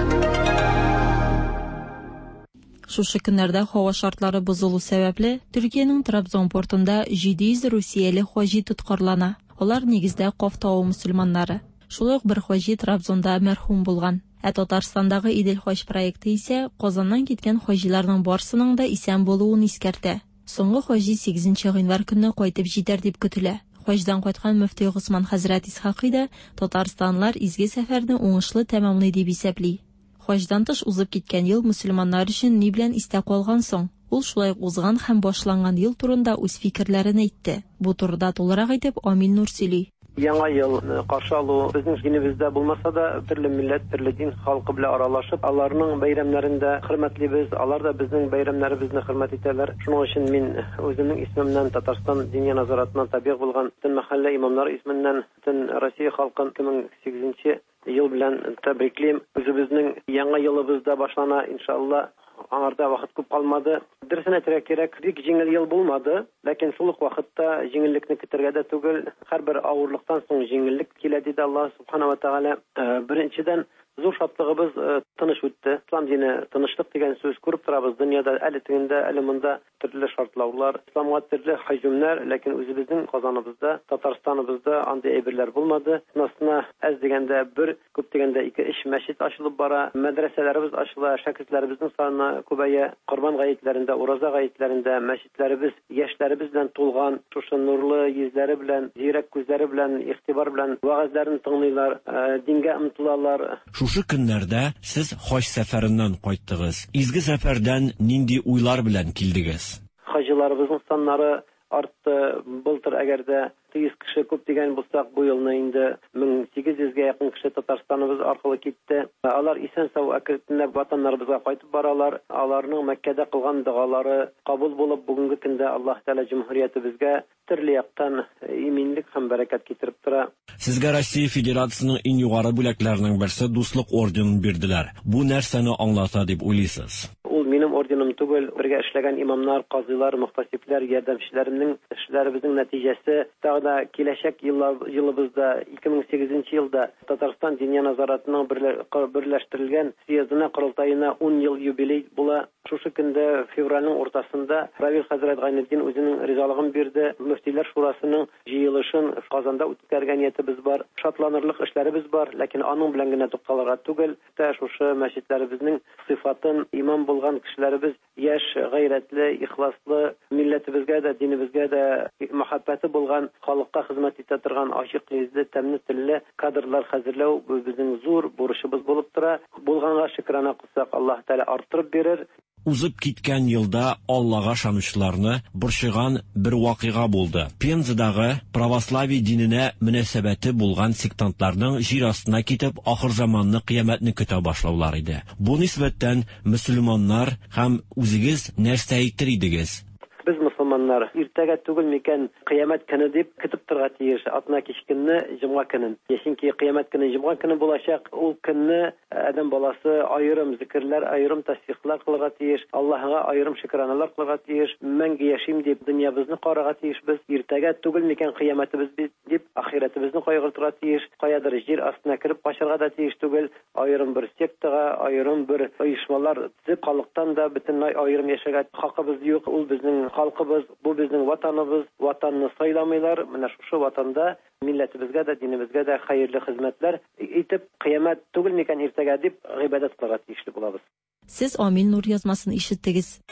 Шушы көннәрдә һава шартлары бозылу сәбәпле Төркиянең Трабзон портында җиде йөз русияле хаҗи тоткарлана. Алар нигездә Каф тауы мөселманнары. Шулай ук бер хаҗи Трабзонда мәрхүм булган. Ә Татарстандагы Идел хаҗ проекты исә Казаннан киткән хаҗиларның барсының да исән булуын искәртә. Соңгы хаҗи сигезенче гыйнвар көнне кайтып җитәр дип көтелә. Хаҗдан кайткан мөфти Госман хәзрәт Исхакый да Татарстанлар изге сәфәрне уңышлы тәмамлый дип исәпли. Хаҗдан тыш узып киткән ел мөселманнар өчен ни белән истә калган соң? Ул шулай узган һәм башланган ел турында үз фикерләрен әйтте. Бу турыда тулырак әйтеп Амил Нур сөйли. Яңа ел каршы алу безнең динебездә булмаса да, төрле милләт, төрле дин халкы белән аралашып, аларның бәйрәмнәрендә хөрмәтлибез, алар да безнең бәйрәмнәребезне хөрмәт итәләр. Шуның өчен мин үземнең исемемнән Татарстан диния назаратыннан табигъ булган бөтен мәхәллә имамнары исеменнән бөтен Россия халкын ике мең сигезенче ел белән тәбриклим. Үзебезнең яңа елыбызда башлана иншалла. Аңарда вакыт күп калмады. Дөресен әйтергә кирәк, бик җиңел ел булмады, ләкин шул ук вакытта җиңеллекне көтәргә дә түгел. Һәрбер авырлыктан соң җиңеллек килә диде Аллаһ субханала ва тааля. Беренчедән зур шатлыгыбыз тыныч үтте. Ислам дине тынычлык дигән сүз күреп торабыз дөньяда, әле тегендә, әле монда төрле шартлаулар, исламга төрле һөҗүмнәр, ләкин үзебезнең Казаныбызда, Татарстаныбызда андый әйберләр булмады. Насына әз дигәндә бер, күп дигәндә ике өч мәчет ачылып бара, мәдрәсәләребез ачыла, шәкертләребезнең саны күбәя, Корбан гаетләрендә, Ураза гаетләрендә мәчетләребез яшьләребез белән тулган, шушы нурлы йөзләре белән, зирәк күзләре белән, игътибар белән вәгазьләрен тыңлыйлар, дингә омтылалар. Шушы көннәрдә сез хаҗ сәфәреннән кайттыгыз. Изге сәфәрдән нинди уйлар белән килдегез? Хаҗиларыбызның саннары артты. Былтыр әгәрдә йөз кеше күп дигән булсак, бу елны инде мең сигез йөзгә якын кеше Татарстаныбыз аркылы китте. Алар исән-сау әкренләп ватаннарыбызга кайтып баралар. Аларның Мәккәдә кылган дугалары кабул булып, бүгенге көндә Аллаһ Тәала җумһуриятебезгә төрле яктан иминлек һәм бәрәкәт китереп тора. Сезгә Россия Федерациясының иң югары бүләкләренең берсе дуслык орденын бирделәр. Бу нәрсәне аңлата дип уйлыйсыз? Ул минем орденым түгел, бергә эшләгән имамнар, казыйлар, мөхтәсибләр, ярдәмчеләремнең эшләребезнең нәтиҗәсе. Тагда киләчәк елыбызда ике мең сигезенче елда Татарстан диния назаратының берләштерелгән съездына, корылтаена ун ел юбилей була. Шушы көндә февральнең уртасында Равил хәзрәт Гайнетдин үзенең ризалыгын бирде. Мөфтиләр шурасының җыелышын Казанда үткәргән ниятебез бар. Шатланырлык эшләребез бар, ләкин аның белән генә тукталырга түгел. Тә шушы мәчетләребезнең сыйфатын имам булган кешеләребез яшь, гайрәтле, ихласлы, милләтебезгә дә, динебезгә дә мәхәббәте булган, халыкка хезмәт итә торган ачык йөзле, тәмле телле кадрлар хәзерләү безнең зур бурычыбыз булып тора. Булганга шөкранә кылсак, Аллаһ Тәала арттырып бирер. Узып киткән елда Аллага шанучыларны борчыган бер вакыйга булды. Пензадагы православие диненә мөнәсәбәте булган сектантларның җир астына китеп, ахыр заманны кыямәтне көтә башлаулар иде. Бу нисбәттән мөселманнар һәм үзегез нәрсә әйтер идегез? Без мөселманнар иртәгә түгел микән кыямәт көне дип көтеп торга тиеш. Атна кичкенне җомга көнен. Яшенки кыямәт көне җомга көне булачак. Ул көнне адам баласы айрым зикрләр, айрым тасбихлар кылырга тиеш. Аллаһка айрым шөкраналар кылырга тиеш. Мәңге яшим дип дөньябызны карарга тиеш. Без иртәгә түгел микән кыямәтебез дип ахиратыбызны кайгыртырга тиеш. Каядыр җир астына кирип качарга да тиеш түгел. Айрым бер сектага, айрым бер оешмалар төзеп халыктан да бөтенләй айрым яшәгән хакыбыз юк. Ул безнең халкыбыз, бу безнең ватаныбыз, ватанны сайламыйлар. Менә шушы ватанда милләтебезгә дә, динебезгә дә хәерле хезмәтләр итеп, кыямәт түгел микән иртәгә дип гыйбадәт кылырга тиешле булабыз. Сез Амил Нур язмасын ишеттегез.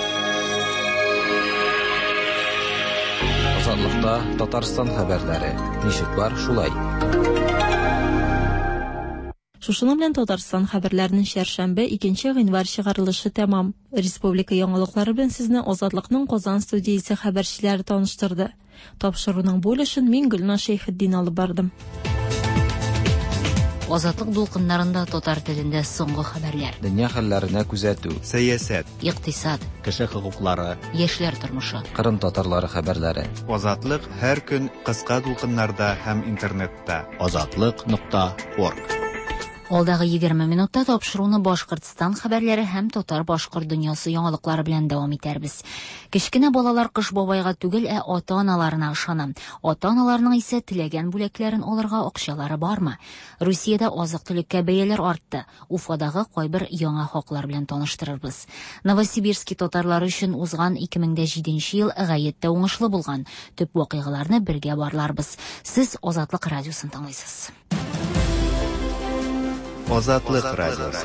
Азатлыкта Татарстан хәбәрләре. Ничек бар, шулай. Шушының белән Татарстан хәбәрләренең шәршәмбе икенче гыйнвар чыгарылышы тәмам. Республика яңалыклары белән сезне Азатлыкның Казан студиясе хәбәрчеләре таныштырды. Тапшыруның бүлешен мин Гөлна Шәйхетдин алып бардым. Азатлык дулкыннарында татар телендә соңгы хәбәрләр. Дөнья хәлләренә күзәтү, сәясәт, икътисад, кеше хокуклары, яшьләр тормышы, Кырым татарлары хәбәрләре. Азатлык һәр көн кыска дулкыннарда һәм интернетта. азатлык нокта орг. Алдагы егерме минутта тапшыруны Башкортстан хәбәрләре һәм Татар башкорт дөньясы яңалыклары белән дәвам итәрбез. Кечкенә балалар кыш бабайга түгел, ә ата-аналарына ышана. Ата-аналарның исә теләгән бүләкләрен алырга акчалары бармы? Русиядә азык-төлеккә бәяләр артты. Уфадагы кайбер яңа хаклар белән таныштырырбыз. Новосибирский татарлары өчен узган ике мең дә җиденче ел гаять тә уңышлы булган. Төп вакыйгаларны бергә барларбыз. Сез Азатлык радиосын тыңлыйсыз. Азатлык радиосы.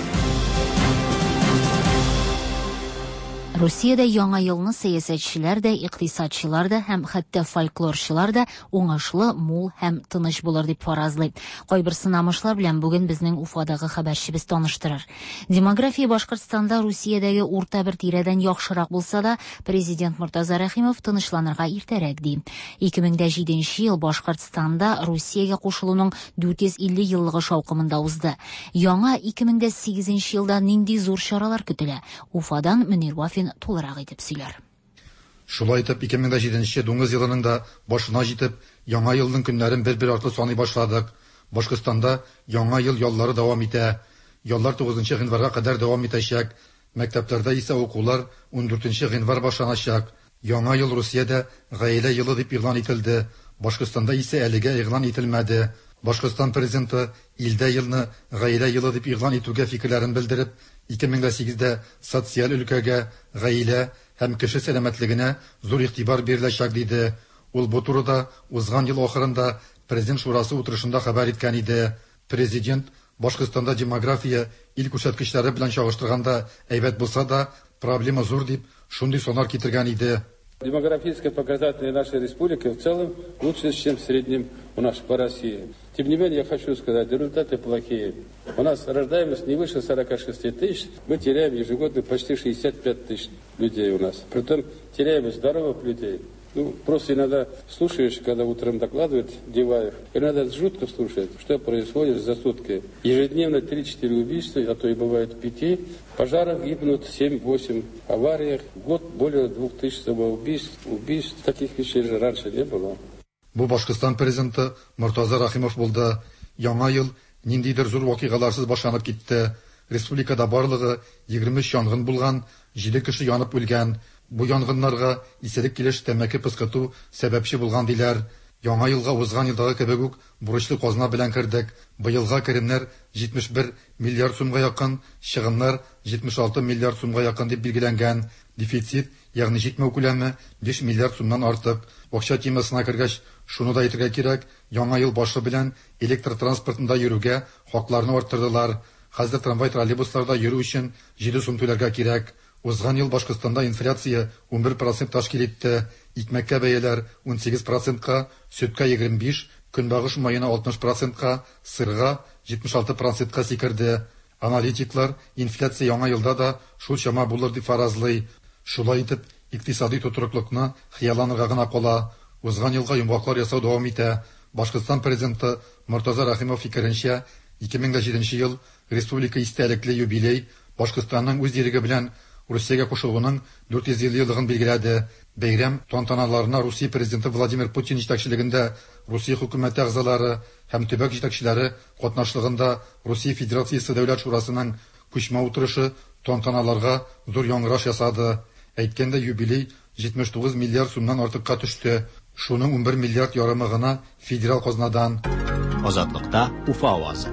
Русиядә яңа елны сәясәтчеләр дә, икътисадчылар да һәм хәтта фольклорчылар да уңышлы, мул һәм тыныч булыр дип фаразлый. Кайбер сынамышлар белән бүген безнең Уфадагы хәбәрчебез таныштырыр. Демография Башкортстанда Русиядәге урта бер тирәдән яхшырак булса да, президент Муртаза Рәхимов тынычланырга иртәрәк ди. ике мең дә җиденче ел Башкортстанда Русиягә кушылуның дүрт йөз илле еллыгы шаукымында узды. Яңа ике мең дә сигезенче елда нинди зур чаралар көтелә? Уфадан Мөнир Вафин тулырак итеп сөйләр. Шулай итеп, ике мең дә җиденче дуңгыз елының да башына җитеп, яңа елның көннәрен бер-бер артлы саный башладык. Башкортстанда яңа ел яллары дәвам итә. Яллар тугызынчы гыйнварга кадәр дәвам итәчәк. Мәктәпләрдә исә укулар ундүртенче гыйнвар башланачак. Яңа ел Русиядә гаилә елы дип игълан ителде. Башкортстанда исә әлегә игълан ителмәде. Башкортстан президенты илдә елны гаилә елы дип игълан итүгә фикерләрен белдереп, ике мең дә сигездә социаль өлкәгә, гаилә һәм кеше сәламәтлегенә зур игътибар биреләчәк диде. Ул бу турыда узган ел ахырында президент шурасы утырышында хәбәр иткән иде. Президент Башкортстанда демография ил күрсәткечләре белән чагыштырганда әйбәт булса да, проблема зур дип шундый санар китергән иде. Демографические показатели нашей республики в целом лучше, чем в среднем у нас по России. Тем не менее, я хочу сказать, результаты плохие. У нас рождаемость не выше сорока шести тысяч, мы теряем ежегодно почти шестьдесят пять тысяч людей у нас. Притом теряем здоровых людей. Ну, просто иногда слушаешь, когда утром докладывает Деваев, иногда жутко слушать, что происходит за сутки. Ежедневно три-четыре убийства, а то и бывает пяти. В пожарах гибнут семь-восемь, авариях. В год более двух тысяч самоубийств. Убийств. Таких вещей же раньше не было. Бу Башкортстан президенты Муртаза Рәхимов булды. Яңа ел ниндидер зур вакыйгаларсыз башланып китте. Республикада барлыгы егерме өч янгын булган, җиде кеше янып үлгән. Бу янгыннарга исерек килеш тәмәке пыскыту сәбәпче булган диләр. Яңа елга узган елдагы кебек үк бурычлы казна белән кердек. Быелга керемнәр җитмеш бер миллиард сумга якын, чыгымнар җитмеш алты миллиард сумга якын дип билгеләнгән. Дефицит, ягъни җитмәү күләме биш миллиард сумнан артык. Акча темасына кергәч, шуны да әйтергә кирәк, яңа ел башы белән электр транспортында йөрүгә хакларны арттырдылар. Хәзер трамвай троллейбусларда йөрү өчен җиде сум түләргә кирәк. Узган ел Башкортстанда инфляция он бер процент ташкил итте. Икмәккә бәяләр он сигез процентка, сөткә егерме биш, көнбагыш маена алтмыш процентка, сырга җитмеш алты процентка сикерде. Аналитиклар инфляция яңа елда да шул чама булыр дип фаразлый. Шулай итеп, икътисади тотрыклыкны хыялланырга гына кала. Узган елга йомгаклар ясау дәвам итә. Башкортстан президенты Муртаза Рәхимов фикеренчә, ике мең дә җиденче ел республика истәлекле юбилей Башкортстанның үз иреге белән Русиягә кушылуының дүрт йөз еллыгын билгеләде. Бәйрәм тантаналарына Русия президенты Владимир Путин җитәкчелегендә Русия хөкүмәте әгъзалары һәм төбәк җитәкчеләре катнашлыгында Русия Федерациясе Дәүләт шурасының күчмә утырышы тантаналарга зур яңгыраш ясады. Әйткәндә, юбилей җитмеш тугыз миллиард сумнан артыкка төште. Шуның он бер миллиард ярымы гына федераль казнадан. Азатлыкта Уфа авазы.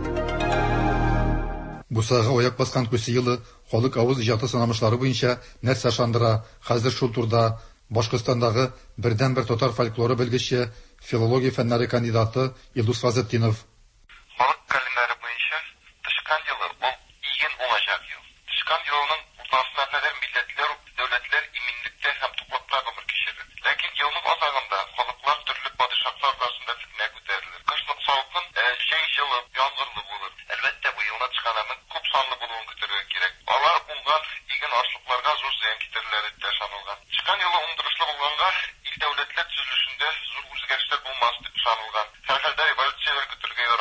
Бусага аяк баскан күсе елы халык авыз иҗаты сынамышлары буенча нәрсә шандыра. Хәзер шул турда Башкортстандагы бердән-бер татар фольклоры белгече, филология фәннәре кандидаты Илдус Фазетдинов. Халык календары буенча тышкан елы ул иген булачак ел. Тышкан елының уртасында нәдәр милләтләр, дәүләтләр иминлектә һәм туклыкта гомер кичерде. Ләкин елның азагында халыклар төрле падишаһлар арасында фитнә күтәрелер. Кышның салкын, җәй җылы, яңгырлы булыр. Әлбәттә, бу елны тышканның күп санлы булуын көтәргә кирәк. Алар булган иген ашлыкларга зур зыян китерүләре тәшанылган. Тышкан елы уңдырышлы булганга, ил дәүләтләр төзелешендә зур үзгәрешләр булмас дип саналган. Һәрхәлдә революцияләр көтәргә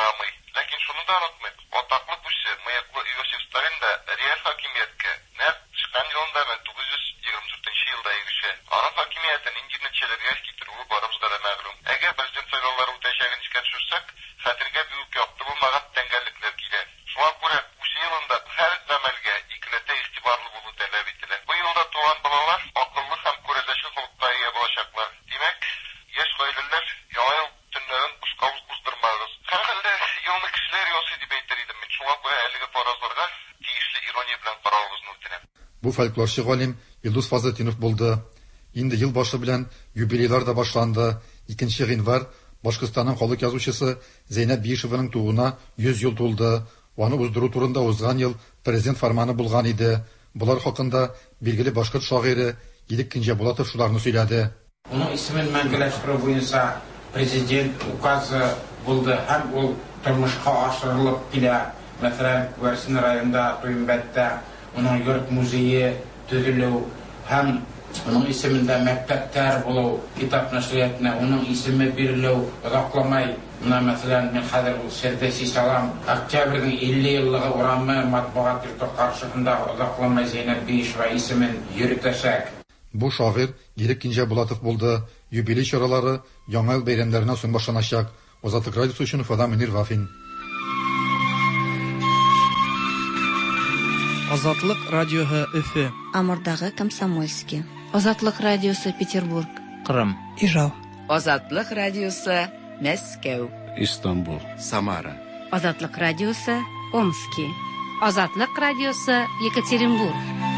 бу фольклорчы галим Илдус Фазлетдинов булды. Инде ел башы белән юбилейлар да башланды. икенче гыйнвар Башкортстанның халык язучысы Зәйнәп Биишеваның тууына йөз ел тулды. Аны уздыру турында узган ел президент фарманы булган иде. Булар хакында билгеле башкорт шагыйре Илек Кинҗәбулатов шуларны сөйләде. Уның исемен мәңгеләштерү буенча президент указы булды һәм ул тормышка ашырылып килә. Мәсәлән, Күрсен районында Туймбәттә уның йорт музее төзелү һәм уның исемендә мәктәптәр булу, китап нәшриятына уның исеме бирелү, озакламай, менә мәсәлән, мин хәзер ул Сердәси салам, Октябрьнең илле еллыгы урамы матбугат йорты каршысында озакламай Зәйнәп Биишева исемен йөртәчәк. Бу шагыйрь Илек Кинҗәбулатов булды. Юбилей чаралары яңа ел бәйрәмнәренә соң башланачак. Азатлык радиосы өчен Фадам Мөнир Вафин. Азатлык радиоһы Өфе. Амурдагы Комсомольский. Азатлык радиосы Петербург. Кырым. Ижау. Азатлык радиосы Мәскәү. Истанбул. Самара. Азатлык радиосы Омский. Азатлык радиосы Екатеринбург.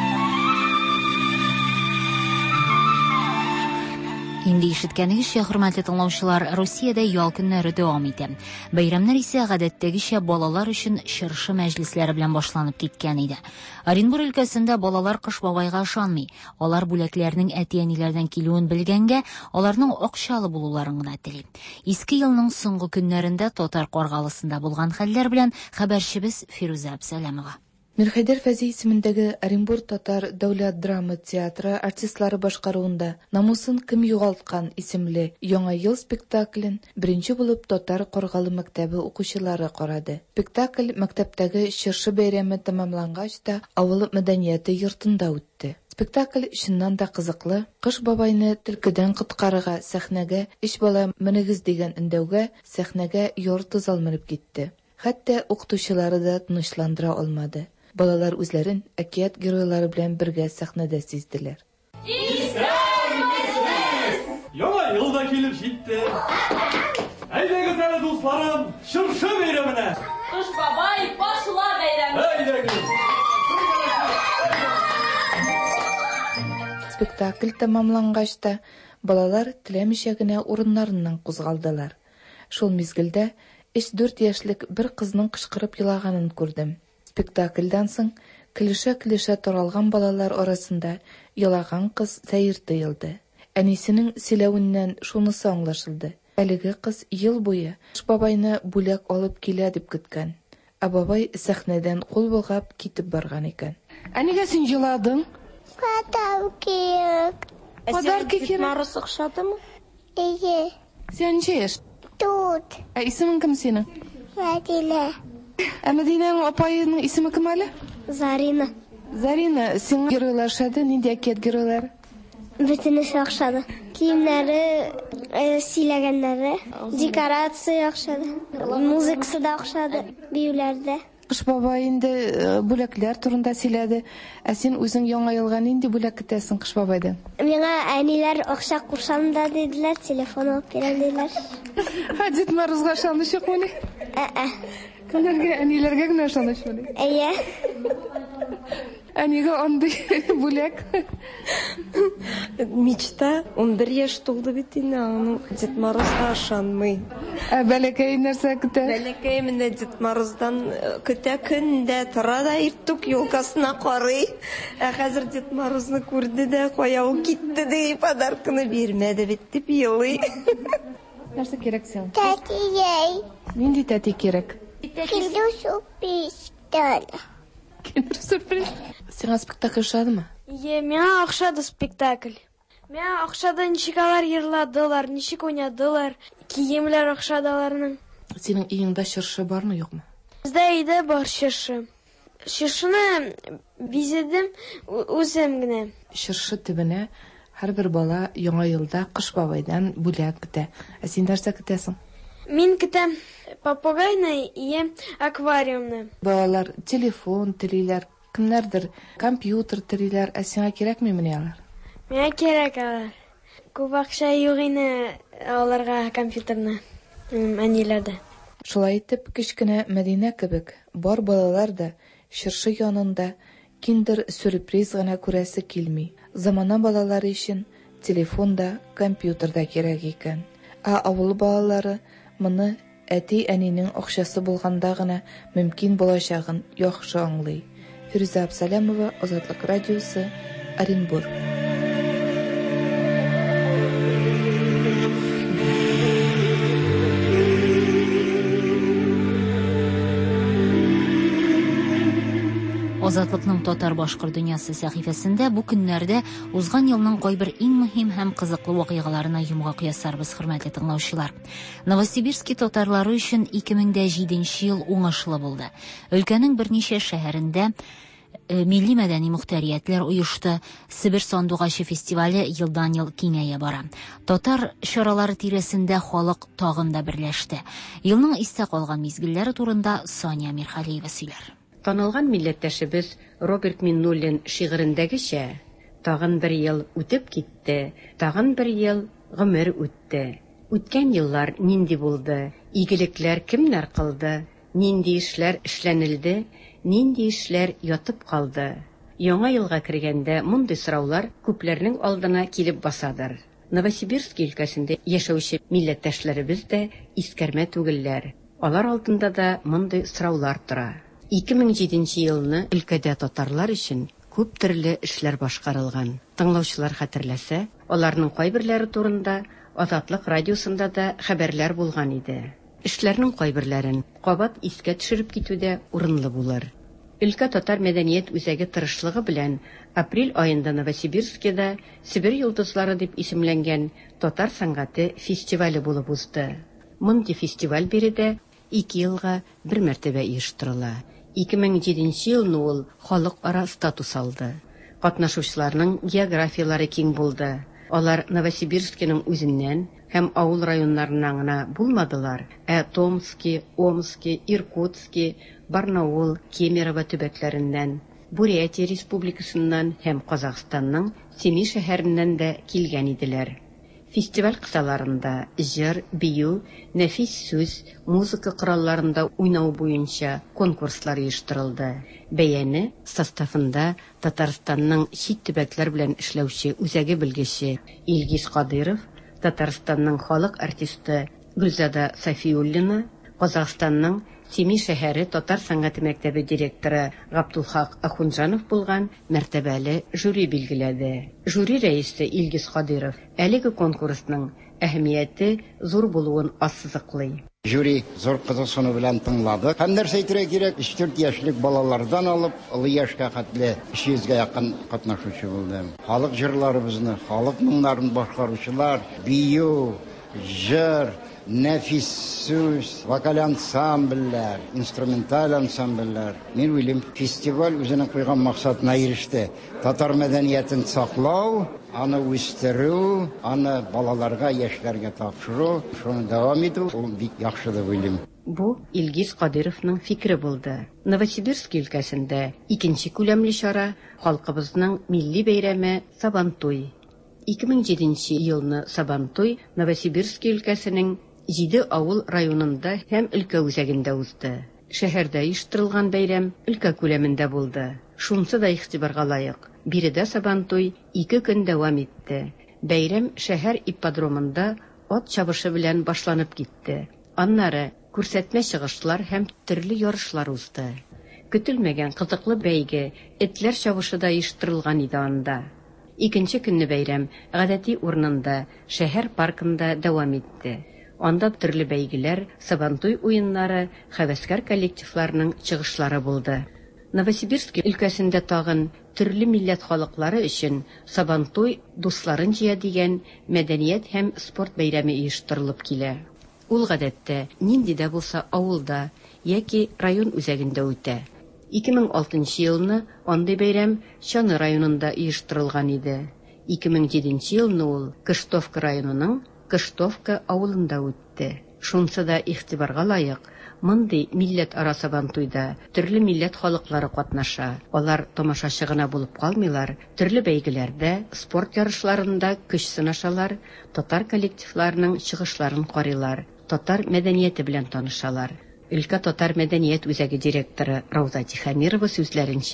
Инде ишеткәнегезчә, хөрмәтле тыңлаучылар, Россиядә ял көннәре дәвам итә. Бәйрәмнәр исә гадәттәгечә балалар өчен чыршы мәҗлесләре белән башланып киткән иде. Оренбур өлкәсендә балалар Кыш бабайга ышанмый. Алар бүләкләрнең әти-әниләрдән килүен белгәнгә, аларның акчалы булуларын гына тели. Иске елның соңгы көннәрендә Татар Каргалысында булган хәлләр белән хәбәрчебез Фируза Абсәләмова. Мирхәйдәр Фәзи исемендәге Оренбур Татар дәүләт драма театры артистлары башкаруында «Намусын кем югалткан» исемле яңа ел спектаклен беренче булып Татар Каргалы мәктәбе укучылары карады. Спектакль мәктәптәге чыршы бәйрәме тәмамлангач та авыл мәдәнияте йортында үтте. Спектакль чыннан да кызыклы. Кыш бабайны төлкедән коткарыга сәхнәгә эш бала менегез дигән өндәүгә сәхнәгә ярты зал менеп китте. Хәтта укытучылары да тынычландыра алмады. Балалар үзләрен әкият геройлары белән бергә сәхнәдә сизделәр. Яңа ел да килеп җитте. Әйдәгез әле дусларым, чыршы бәйрәменә. Кыш бабай башла бәйрәме. Әйдәгез. Спектакль тәмамлангач та балалар теләмичә генә урыннарыннан кузгалдылар. Шул мизгелдә өч-дүрт яшьлек бер кызның кычкырып елаганын күрдем. Спектакльдән соң килешә-килешә таралган балалар арасында елаган кыз сәер тыелды. Әнисенең сөйләвеннән шунысы аңлашылды. Әлеге кыз ел буе Кыш бабайны бүләк алып килә дип көткән. Ә бабай сәхнәдән кул болгап китеп барган икән. Әнигә син еладың? Подарки. Подарки кирәк. Марус охшатымы? Әйе. Син ничә яшь? Тут. Ә исемең кем синең? Мәдинә. Ә Мәдинәнең апайының исеме кем әле? Зарина. Зарина, син геройлар шәде, нинди әкият геройлары? Бөтенесе охшады. Киемнәре, сөйләгәннәре, декорация охшады. Музыкасы да охшады, биюләрдә. Кыш бабай инде бүләкләр турында сөйләде. Ә син үзең яңа елга нинди бүләк көтәсең Кыш бабайдан? Миңа әниләр акча кушам да диделәр, телефон алып бирәм диделәр. Дед Морозга ышанычыкмыни? Ә-ә. Кемнәргә, әниләргә генә ышанычмыни? Әйе. Әнигә андый бүләк? Мечта, он бер яшь тулды бит инде, аның Дед Морозга ышанмый. Ә бәләкәй нәрсә көтә? Бәләкәй менә Дед Мороздан көтә, көндә тора да иртүк юлкасына карый. Ә хәзер Дед Морозны күрде дә, кая ул китте ди, подарканы бирмәде бит дип елый. Нәрсә кирәк сиңа? Тәтией. Нинди тәти кирәк? Киндер сюрприз. Киндер сюрприз. Сиңа спектакль ошадымы? Е, миңа охшады спектакль. Миңа охшады, ничек алар йырладылар, ничек уйнадылар, киемләр охшады аларның. Синең өеңдә чыршы бармы, юкмы? Бездә өйдә бар чыршы. Чыршыны бизедем үзем генә. Чыршы төбенә һәрбер бала яңа елда Кыш бабайдан бүләк көтә. Ә син нәрсә көтәсең? Мин көтәм попугайны и аквариумны. Балалар телефон телиләр, кемнәрдер компьютер телиләр. Ә сиңа кирәкме менә алар? Миңа кирәк алар. Күп акча юк ине аларга компьютерны әниләрдә. Шулай итеп, кечкенә Мәдинә кебек бар балалар да чыршы янында киндер сюрприз гына күрәсе килми. Замана балалары өчен телефонда, компьютерда кирәк икән. Ә авыл балалары моны әти-әнинең акчасы булганда гына мөмкин булачагын яхшы аңлый. Фируза Абсалямова, Азатлык радиосы, Оренбург. Азатлыкның Татар башкыр дөньясы сәхифәсендә бу көннәрдә узган елның кайбер иң мөһим һәм кызыклы вакыйгаларына йомгак ясарбыз, хөрмәтле тыңлаучылар. Новосибирский татарлары өчен ике мең җиденче ел уңышлы булды. Өлкәнең берничә шәһәрендә милли мәдәни мөхтәриятләр оешты. Себер сандугачы фестивале елдан-ел киңәя бара. Татар чаралары тирәсендә халык тагын да берләште. Елның истә калган мизгелләре турында Соня Мирхалиева сөйләр. Танылган милләттәшебез Роберт Миннуллин шигырендәгечә, тагын бер ел үтеп китте, тагын бер ел гомер үтте. Үткән еллар нинди булды? Игелекләр кемнәр кылды? Нинди эшләр эшләнелде? Нинди эшләр ятып калды? Яңа елга кергәндә мондый сораулар күпләрнең алдына килеп басадыр. Новосибирск өлкәсендә яшәүче милләттәшләребез дә искәрмә түгелләр. Алар алдында да мондый сораулар тора. ике мең җиденче елны өлкәдә татарлар өчен күп төрле эшләр башкарылган. Тыңлаучылар хәтерләсә, аларның кайберләре турында Азатлык радиосында да хәбәрләр булган иде. Эшләрнең кайберләрен кабат искә төшереп китүдә урынлы булыр. Өлкә татар мәдәният үзәге тырышлыгы белән апрель аенда Новосибирскида Сибир йолдызлары дип исемләнгән татар сәнгате фестивале булып узды. Мондый фестиваль биредә ике елга бер мәртәбә оештырыла. ике мең җиденче елны ул халыкара статус алды. Катнашучыларның географиялары киң булды. Алар Новосибирскиның үзеннән һәм авыл районнарыннан гына булмадылар, ә Томски, Омски, Иркутски, Барнаул, Кемерово төбәкләреннән, Бурятия республикасыннан һәм Казахстанның Семей шәһәреннән дә килгән иделәр. Фестиваль кысаларында җыр, бию, нәфис сүз, музыка коралларында уйнау буенча конкурслар оештырылды. Бәяне составында Татарстанның чит төбәкләр белән эшләүче үзәге белгече Илгиз Кадыров, Татарстанның халык артисты Гүлзада Сафиуллина, Казахстанның Семей шәһәре татар сәнгате мәктәбе директоры Габдулхак Ахунжанов булган мәртәбәле жюри билгеләде. Жюри рәисе Илгиз Кадыров әлеге конкурсның әһәмияте зур булуын ассызыклый. Жюри зур кызыксыну белән тыңлады. Һәм нәрсә әйтергә кирәк, өч-дүрт яшьлек балалардан алып, олы яшькә хәтле өч йөзгә якын катнашучы булды. Халык җырларыбызны, халык моңнарын башкаручылар, бию, җыр, нәфис сүз, вокаль ансамбльләр, инструменталь ансамбльләр. Мин уйлыйм, фестиваль үзенең куйган максатына иреште. Татар мәдәниятен саклау, аны үстерү, аны балаларга, яшьләргә тапшыру, шуны дәвам итү, ул бик яхшы дип уйлыйм. Бу Илгиз Кадыровның фикере булды. Новосибирск өлкәсендә икенче күләмле чара халкыбызның милли бәйрәме Сабантуй. ике мең җиденче елны Сабантуй Новосибирск өлкәсенең җиде авыл районында һәм өлкә үзәгендә узды. Шәһәрдә оештырылган бәйрәм өлкә күләмендә булды. Шунсы да игътибарга лаек. Биредә Сабантуй ике көн дәвам итте. Бәйрәм шәһәр ипподромында ат чабышы белән башланып китте. Аннары күрсәтмә чыгышлар һәм төрле ярышлар узды. Көтелмәгән кызыклы бәйге, этләр чабышы да оештырылган иде анда. Икенче көнне бәйрәм гадәти урынында, шәһәр паркында дәвам итте. Анда төрле бәйгеләр, Сабантуй уеннары, хәвәскәр коллективларның чыгышлары булды. Новосибирск өлкәсендә тагын төрле милләт халыклары өчен Сабантуй дусларын җыя дигән мәдәният һәм спорт бәйрәме оештырылып килә. Ул гадәттә нинди дә булса авылда яки район үзәгендә үтә. ике мең алтынчы елны андый бәйрәм Чаны районында оештырылган иде. ике мең җиденче елны ул Кыштовка районының Кыштовка авылында үтте. Шунсы да игътибарга лаек. Мондый милләт-ара Сабантуйда төрле милләт халыклары катнаша. Алар тамашачы гына булып калмыйлар, төрле бәйгеләрдә, спорт ярышларында көч сынашалар, татар коллективларының чыгышларын карыйлар, татар мәдәнияте белән танышалар. Өлкә татар мәдәният үзәге директоры Рауза Тихомирова сүзләренчә,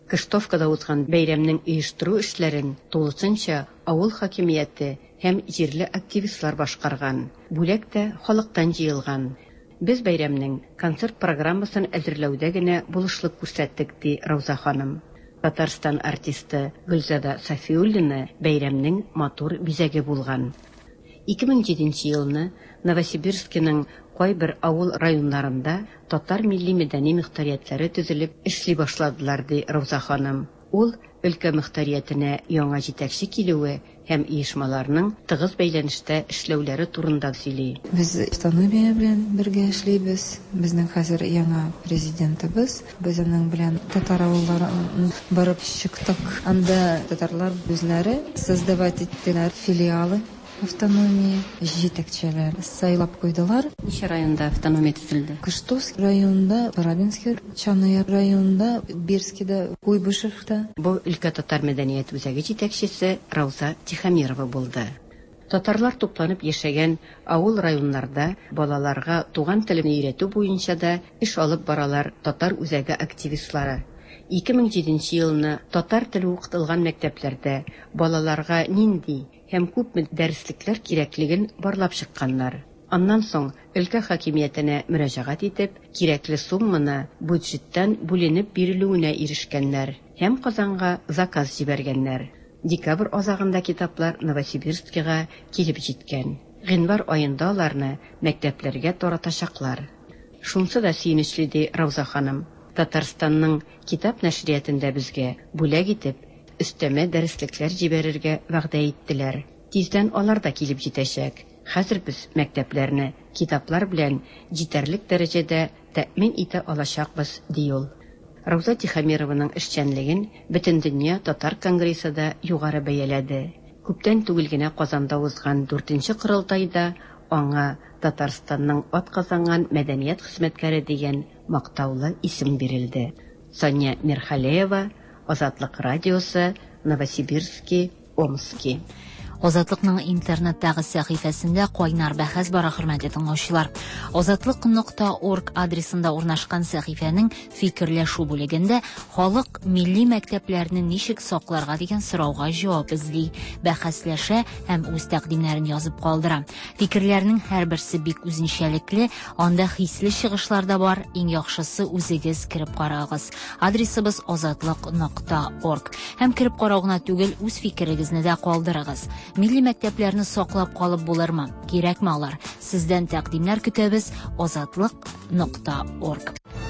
Кыштовкада узган бәйрәмнең оештыру эшләрен тулысынча авыл хакимияте һәм җирле активистлар башкарган. Бүләк тә халыктан җыелган. Без бәйрәмнең концерт программасын әзерләүдә генә булышлык күрсәттек, ди Рауза ханым. Татарстан артисты Гөлзада Сафиуллина бәйрәмнең матур бизәге булган. ике мең җиденче елны Новосибирскиның кайбер авыл районнарында татар милли мәдәни мөхтәриятләре төзелеп эшли башладылар, ди Рауза ханым. Ул өлкә мөхтәриятенә яңа җитәкче килүе һәм оешмаларның тыгыз бәйләнештә эшләүләре турында сөйли. Без автономия белән бергә эшлибез. Безнең хәзер яңа президентыбыз. Без аның белән татар авылларын барып чыктык. Анда татарлар үзләре создавать иттеләр филиалы автономия җитәкчеләр сайлап куйдылар. Ничә районда автономия төзелде? Кыштовск районында, Барабинский, Чаная районында, Бирскида, Куйбышевта. Бу өлкә татар мәдәният үзәге җитәкчесе Рауза Тихомирова булды. Татарлар тупланып яшәгән авыл районнарда балаларга туган телен өйрәтү буенча да эш алып баралар татар үзәге активистлары. ике мең җиденче елны татар теле укытылган мәктәпләрдә балаларга нинди һәм күпме дәреслекләр кирәклеген барлап чыкканнар. Аннан соң өлкә хакимиятенә мөрәҗәгать итеп, кирәкле сумманы бюджеттан бүленеп бирелүенә ирешкәннәр һәм Казанга заказ җибәргәннәр. Декабрь азагында китаплар Новосибирскига килеп җиткән. Гыйнвар аенда аларны мәктәпләргә таратачаклар. Шунсы да сөенечле, ди Рауза ханым. Татарстанның китап нәшриятында безгә бүләк итеп өстәмә дәреслекләр җибәрергә вәгъдә иттеләр. Тиздән алар да килеп җитәчәк. Хәзер без мәктәпләрне китаплар белән җитәрлек дәрәҗәдә тәэмин итә алачакбыз, ди ул. Рауза Тихомированың эшчәнлеген Бөтендөнья татар конгрессы да югары бәяләде. Күптән түгел генә Казанда узган дүртенче корылтайда аңа Татарстанның атказанган мәдәният хезмәткәре дигән мактаулы исем бирелде. Соня Мерхалеева, Азатлык радиосы, Новосибирский, Омский. Азатлыкның интернеттагы сәхифәсендә кайнар бәхәс бара, хөрмәтле тыңлаучылар. азатлык нокта орг адресында урнашкан сәхифәнең фикерләшү бүлегендә халык милли мәктәпләрне ничек сакларга дигән сорауга җавап эзли, бәхәсләшә һәм үз тәкъдимнәрен язып калдыра. Фикерләрнең һәрберсе бик үзенчәлекле, анда хисле чыгышлар да бар. Иң яхшысы үзегез кирип карагыз. Адресыбыз азатлык нокта орг. Һәм кирип карау гына түгел, үз фикерегезне дә калдырыгыз. Милли мәктәпләрне саклап калып булырмы? Кирәкме алар? Сездән тәкъдимнәр көтәбез. азатлык нокта орг.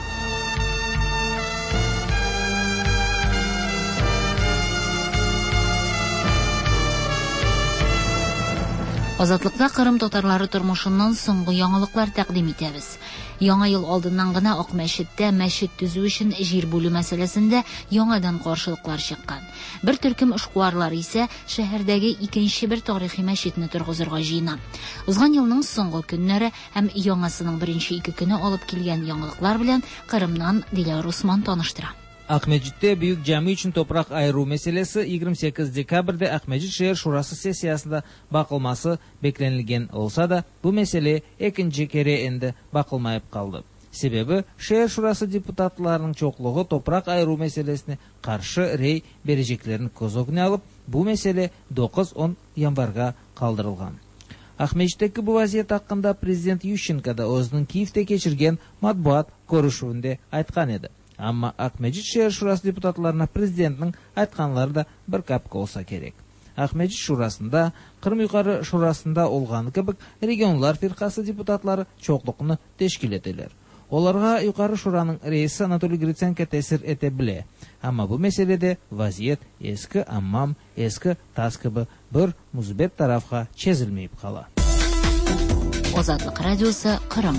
Азатлыкта Кырым татарлары тормышыннан соңгы яңалыклар тәкъдим итәбез. Яңа ел алдыннан гына Ак мәчеттә мәчет төзү өчен җир бүлү мәсьәләсендә яңадан каршылыклар чыккан. Бер төркем эшкуарлары исә шәһәрдәге икенче бер тарихи мәчетне торгызырга җыена. Узган елның соңгы көннәре һәм яңасының беренче ике көне алып килгән яңалыклар белән Кырымнан Диләр Усман таныштыра. Акмәҗиттә бөек җәми өчен топрак айыру мәсьәләсе егерме сигез декабрьдә Акмәҗит шәһәр шурасы сессиясында бакылмасы бәкләнелгән булса да, бу мәсьәлә икенче кире инде бакылмаеп калды. Себебе шәһәр шурасы депутатларының чоклыгы топрак айыру мәсьәләсенә каршы рей бережекләрен козогына алып, бу мәсьәлә тугыз-он январьга калдырылган. Акмәҗиттәге бу вазият хакында президент Ющенко да өзенең Киевтә кечергән матбуат күрүшүендә айткан иде. Әмма Акмәҗит шәһәр шурасы депутатларына президентның айтканлары да бер капка булса кирәк. Акмәҗит шурасында, Кырым югары шурасында олган кебек, регионлар фиркасы депутатлары чоклыкны тәшкил итәләр. Оларга югары шураның рәисе Анатолий Гриценко тәэсир итә белә. Әмма бу мәсьәләдә вазият эске аммам, эске тас кебек бер музбет тарафка чезелмәеп кала. Азатлык радиосы, Кырым.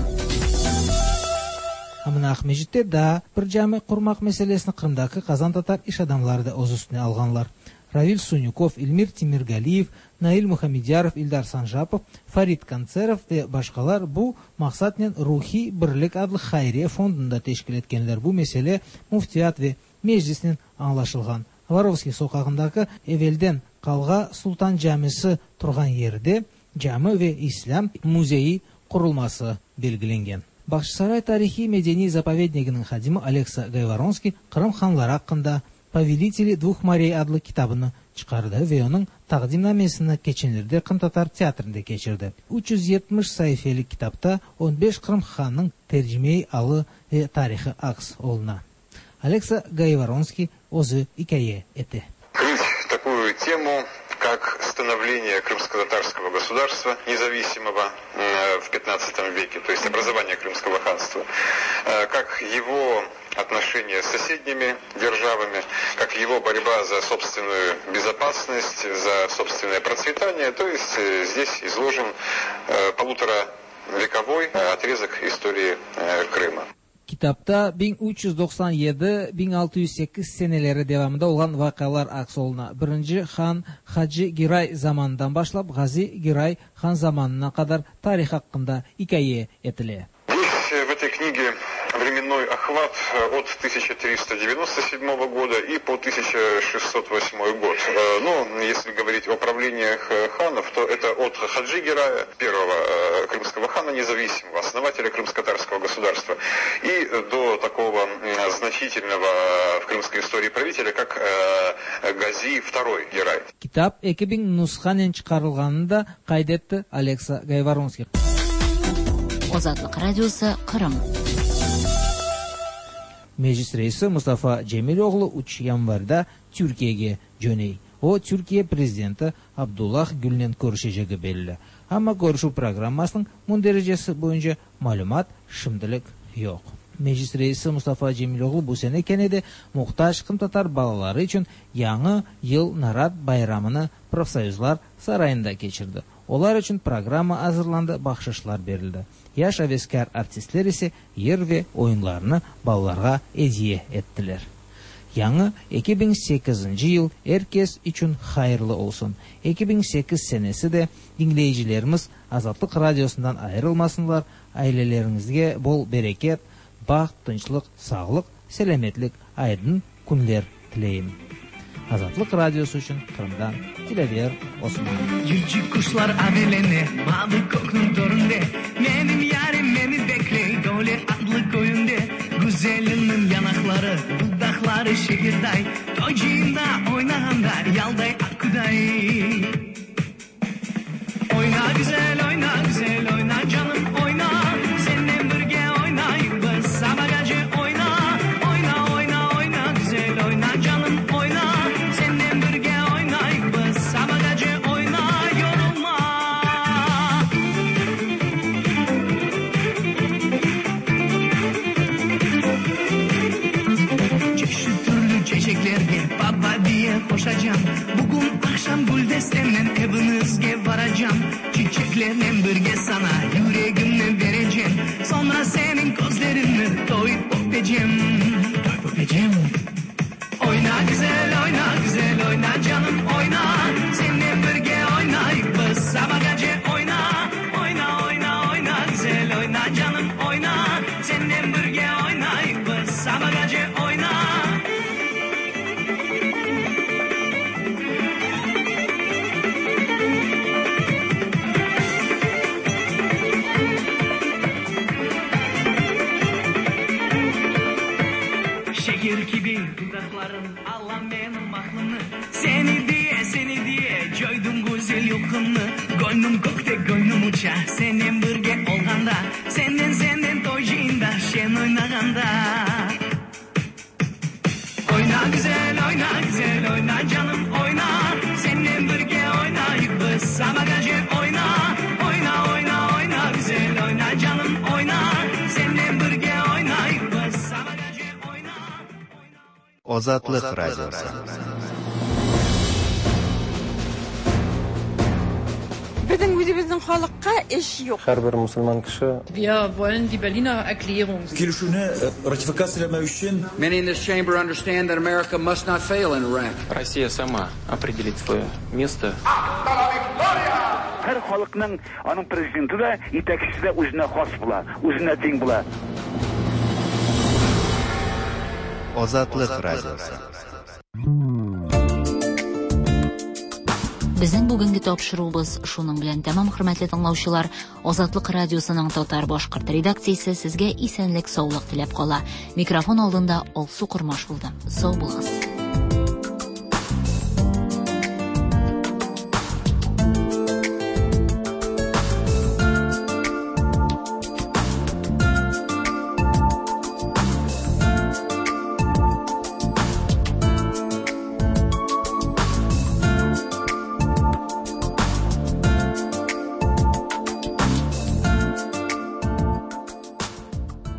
Амына Акмәҗиттә да бер җәми курмак мәсьәләсен Кырымдагы Казан татар иш адамлары да үз өстенә алганлар. Равил Сунюков, Илмир Тимиргалиев, Наил Мухамедьяров, Илдар Санжапов, Фарид Канцеров ва башкалар бу максат белән Рухи бирлек адлы хайрия фондында тәшкил иткәннәр. Бу мәсьәлә муфтият ва мәҗлеснең аңлашылган. Воровский сокагындагы Эвелдән калга Султан җәмисе торган ердә җәми ва ислам музее курылмасы белгиленгән. Бахчысарай тарихи-мәдәни заповеднигының хадимы Алекса Гайворонский Кырым ханлары хакында «Повелители двух морей» адлы китабыны чыгарды ve onun тaqdimnamesini keçenlerde Qım Tatar teatrында keçirdi. uch yuz yetmish sayfelik kitapta он besh Qrim xanның tercümeyi alı ve tarihi aks oluna. Алекса Гайворонский өзі икае еті. Такую тему, как становление крымско-татарского государства независимого в пятнадцатом веке, то есть образование Крымского ханства, как его отношения с соседними державами, как его борьба за собственную безопасность, за собственное процветание, то есть здесь изложен полуторавековой отрезок истории Крыма. Kitapta bin uch yuz doksan yedi bin altı yüz sekiz seneleri devamında olan vakalar aks oluna. Birinci Han Hacı Giray zamanından başlap Gazi Giray Han zamanına kadar tarih hakkında hikaye etili. Здесь в этой книге временной охват от тысяча триста девяносто седьмого года и по тысяча шестьсот восьмой год. Ну, если говорить о правлениях ханов, то это от Хаджи Гирая, первого крымского хана, независимого, основателя крымско-татарского государства, и до такого значительного в крымской истории правителя, как Гази второй Гирай. Kitap iki bin nusxanen çıkarılganında kaydetti Алекса Гайворонский. Ozatlık Radyosu Kırım. Meclis reisi Mustafa Cemiloğlu uch yanvarda Türkiye'ye jöney. O Türkiye prezidenti Abdullah Gül'le görüşeceği belli. Ama görüşü programmasının mun derecesi boyunca malumat şimdilik yok. Meclis reisi Mustafa Cemiloğlu bu sene Kenede muhtaç Qım Tatar balaları için yanı yıl Narat bayramını Profsoyuzlar sarayında geçirdi. Onlar için programma hazırlandı, bahşişler verildi. Yaş aveskar artistler ise yer ve oyunlarını balalarga hediye ettiler. Yanı iki bin sekizinci yıl herkes için hayırlı olsun. iki bin sekiz senesi de dinleyicilerimiz Azatlık Radyosu'ndan ayrılmasınlar. Ailelerinizge bol bereket, baxt, tınçlık, sağlık, selametlik, aydın günler tileyim. Azatlık Radyosu için Kırım'dan Dilever Osman. Gülcük kuşlar avelene, mavi kokun torunde. Benim yarim beni bekle, Gole adlı koyunde. Güzelinin yanakları, dudakları şekirday. Tocuyunda oynağanda, yalday akkuday. Oyna güzel, oyna güzel, oyna canım oyna. Seninle birge oynayıp biz sabagacı oyna. Oyna, oyna, oyna güzel, oyna canım oyna. Çiçeklerge baba diye koşacağım. Bugün akşam güldestemden evinizge varacağım. Çiçeklerle birge sana yüreğimi vereceğim. Sonra senin gözlerini doyup öpeceğim. Doyup öpeceğim. Oyna güzel, oyna güzel, oyna canım oyna. Seninle birge oynayıp biz sabagacı oyna. Oyna, oyna, oyna güzel, oyna canım oyna. Seninle birge oynayıp biz sabagacı oyna. Şeker gibi dudakların Allah'ım benim aklımı. Seni diye seni diye coydum güzel yokunu. Gönlüm gökte gönlüm uça senin birge olganda. Senden senden toycuyunda şen oynaganda. Oyna güzel oyna güzel oyna canım oyna. Seninle birge oynayıp biz sabagacı oyna. Oyna oyna oyna güzel oyna canım oyna. Seninle birge oynayıp biz sabagacı oyna. Ozatlık Radyosu. Bizning o'zimizning xalqqa ish yo'q. Har bir musulmon kishi Wir wollen die Berliner Erklärung. Kelishuvni ratifikatsiyalash uchun Many in this chamber understand that America must not fail in Iraq. Россия сама определит свое место. Har xalqning onun prezidenti de yetakchisi de o'zine xos bular, o'zine teng bular. Ozatlık Radyosu. Безнең бүгенге тапшыруыбыз шуның белән тәмам, хөрмәтле тыңлаучылар. Азатлык радиосының татар башкорт редакциясе сезгә исәнлек, саулык теләп кала. Микрофон алдында Алсу Курмаш булды. Сау булыгыз.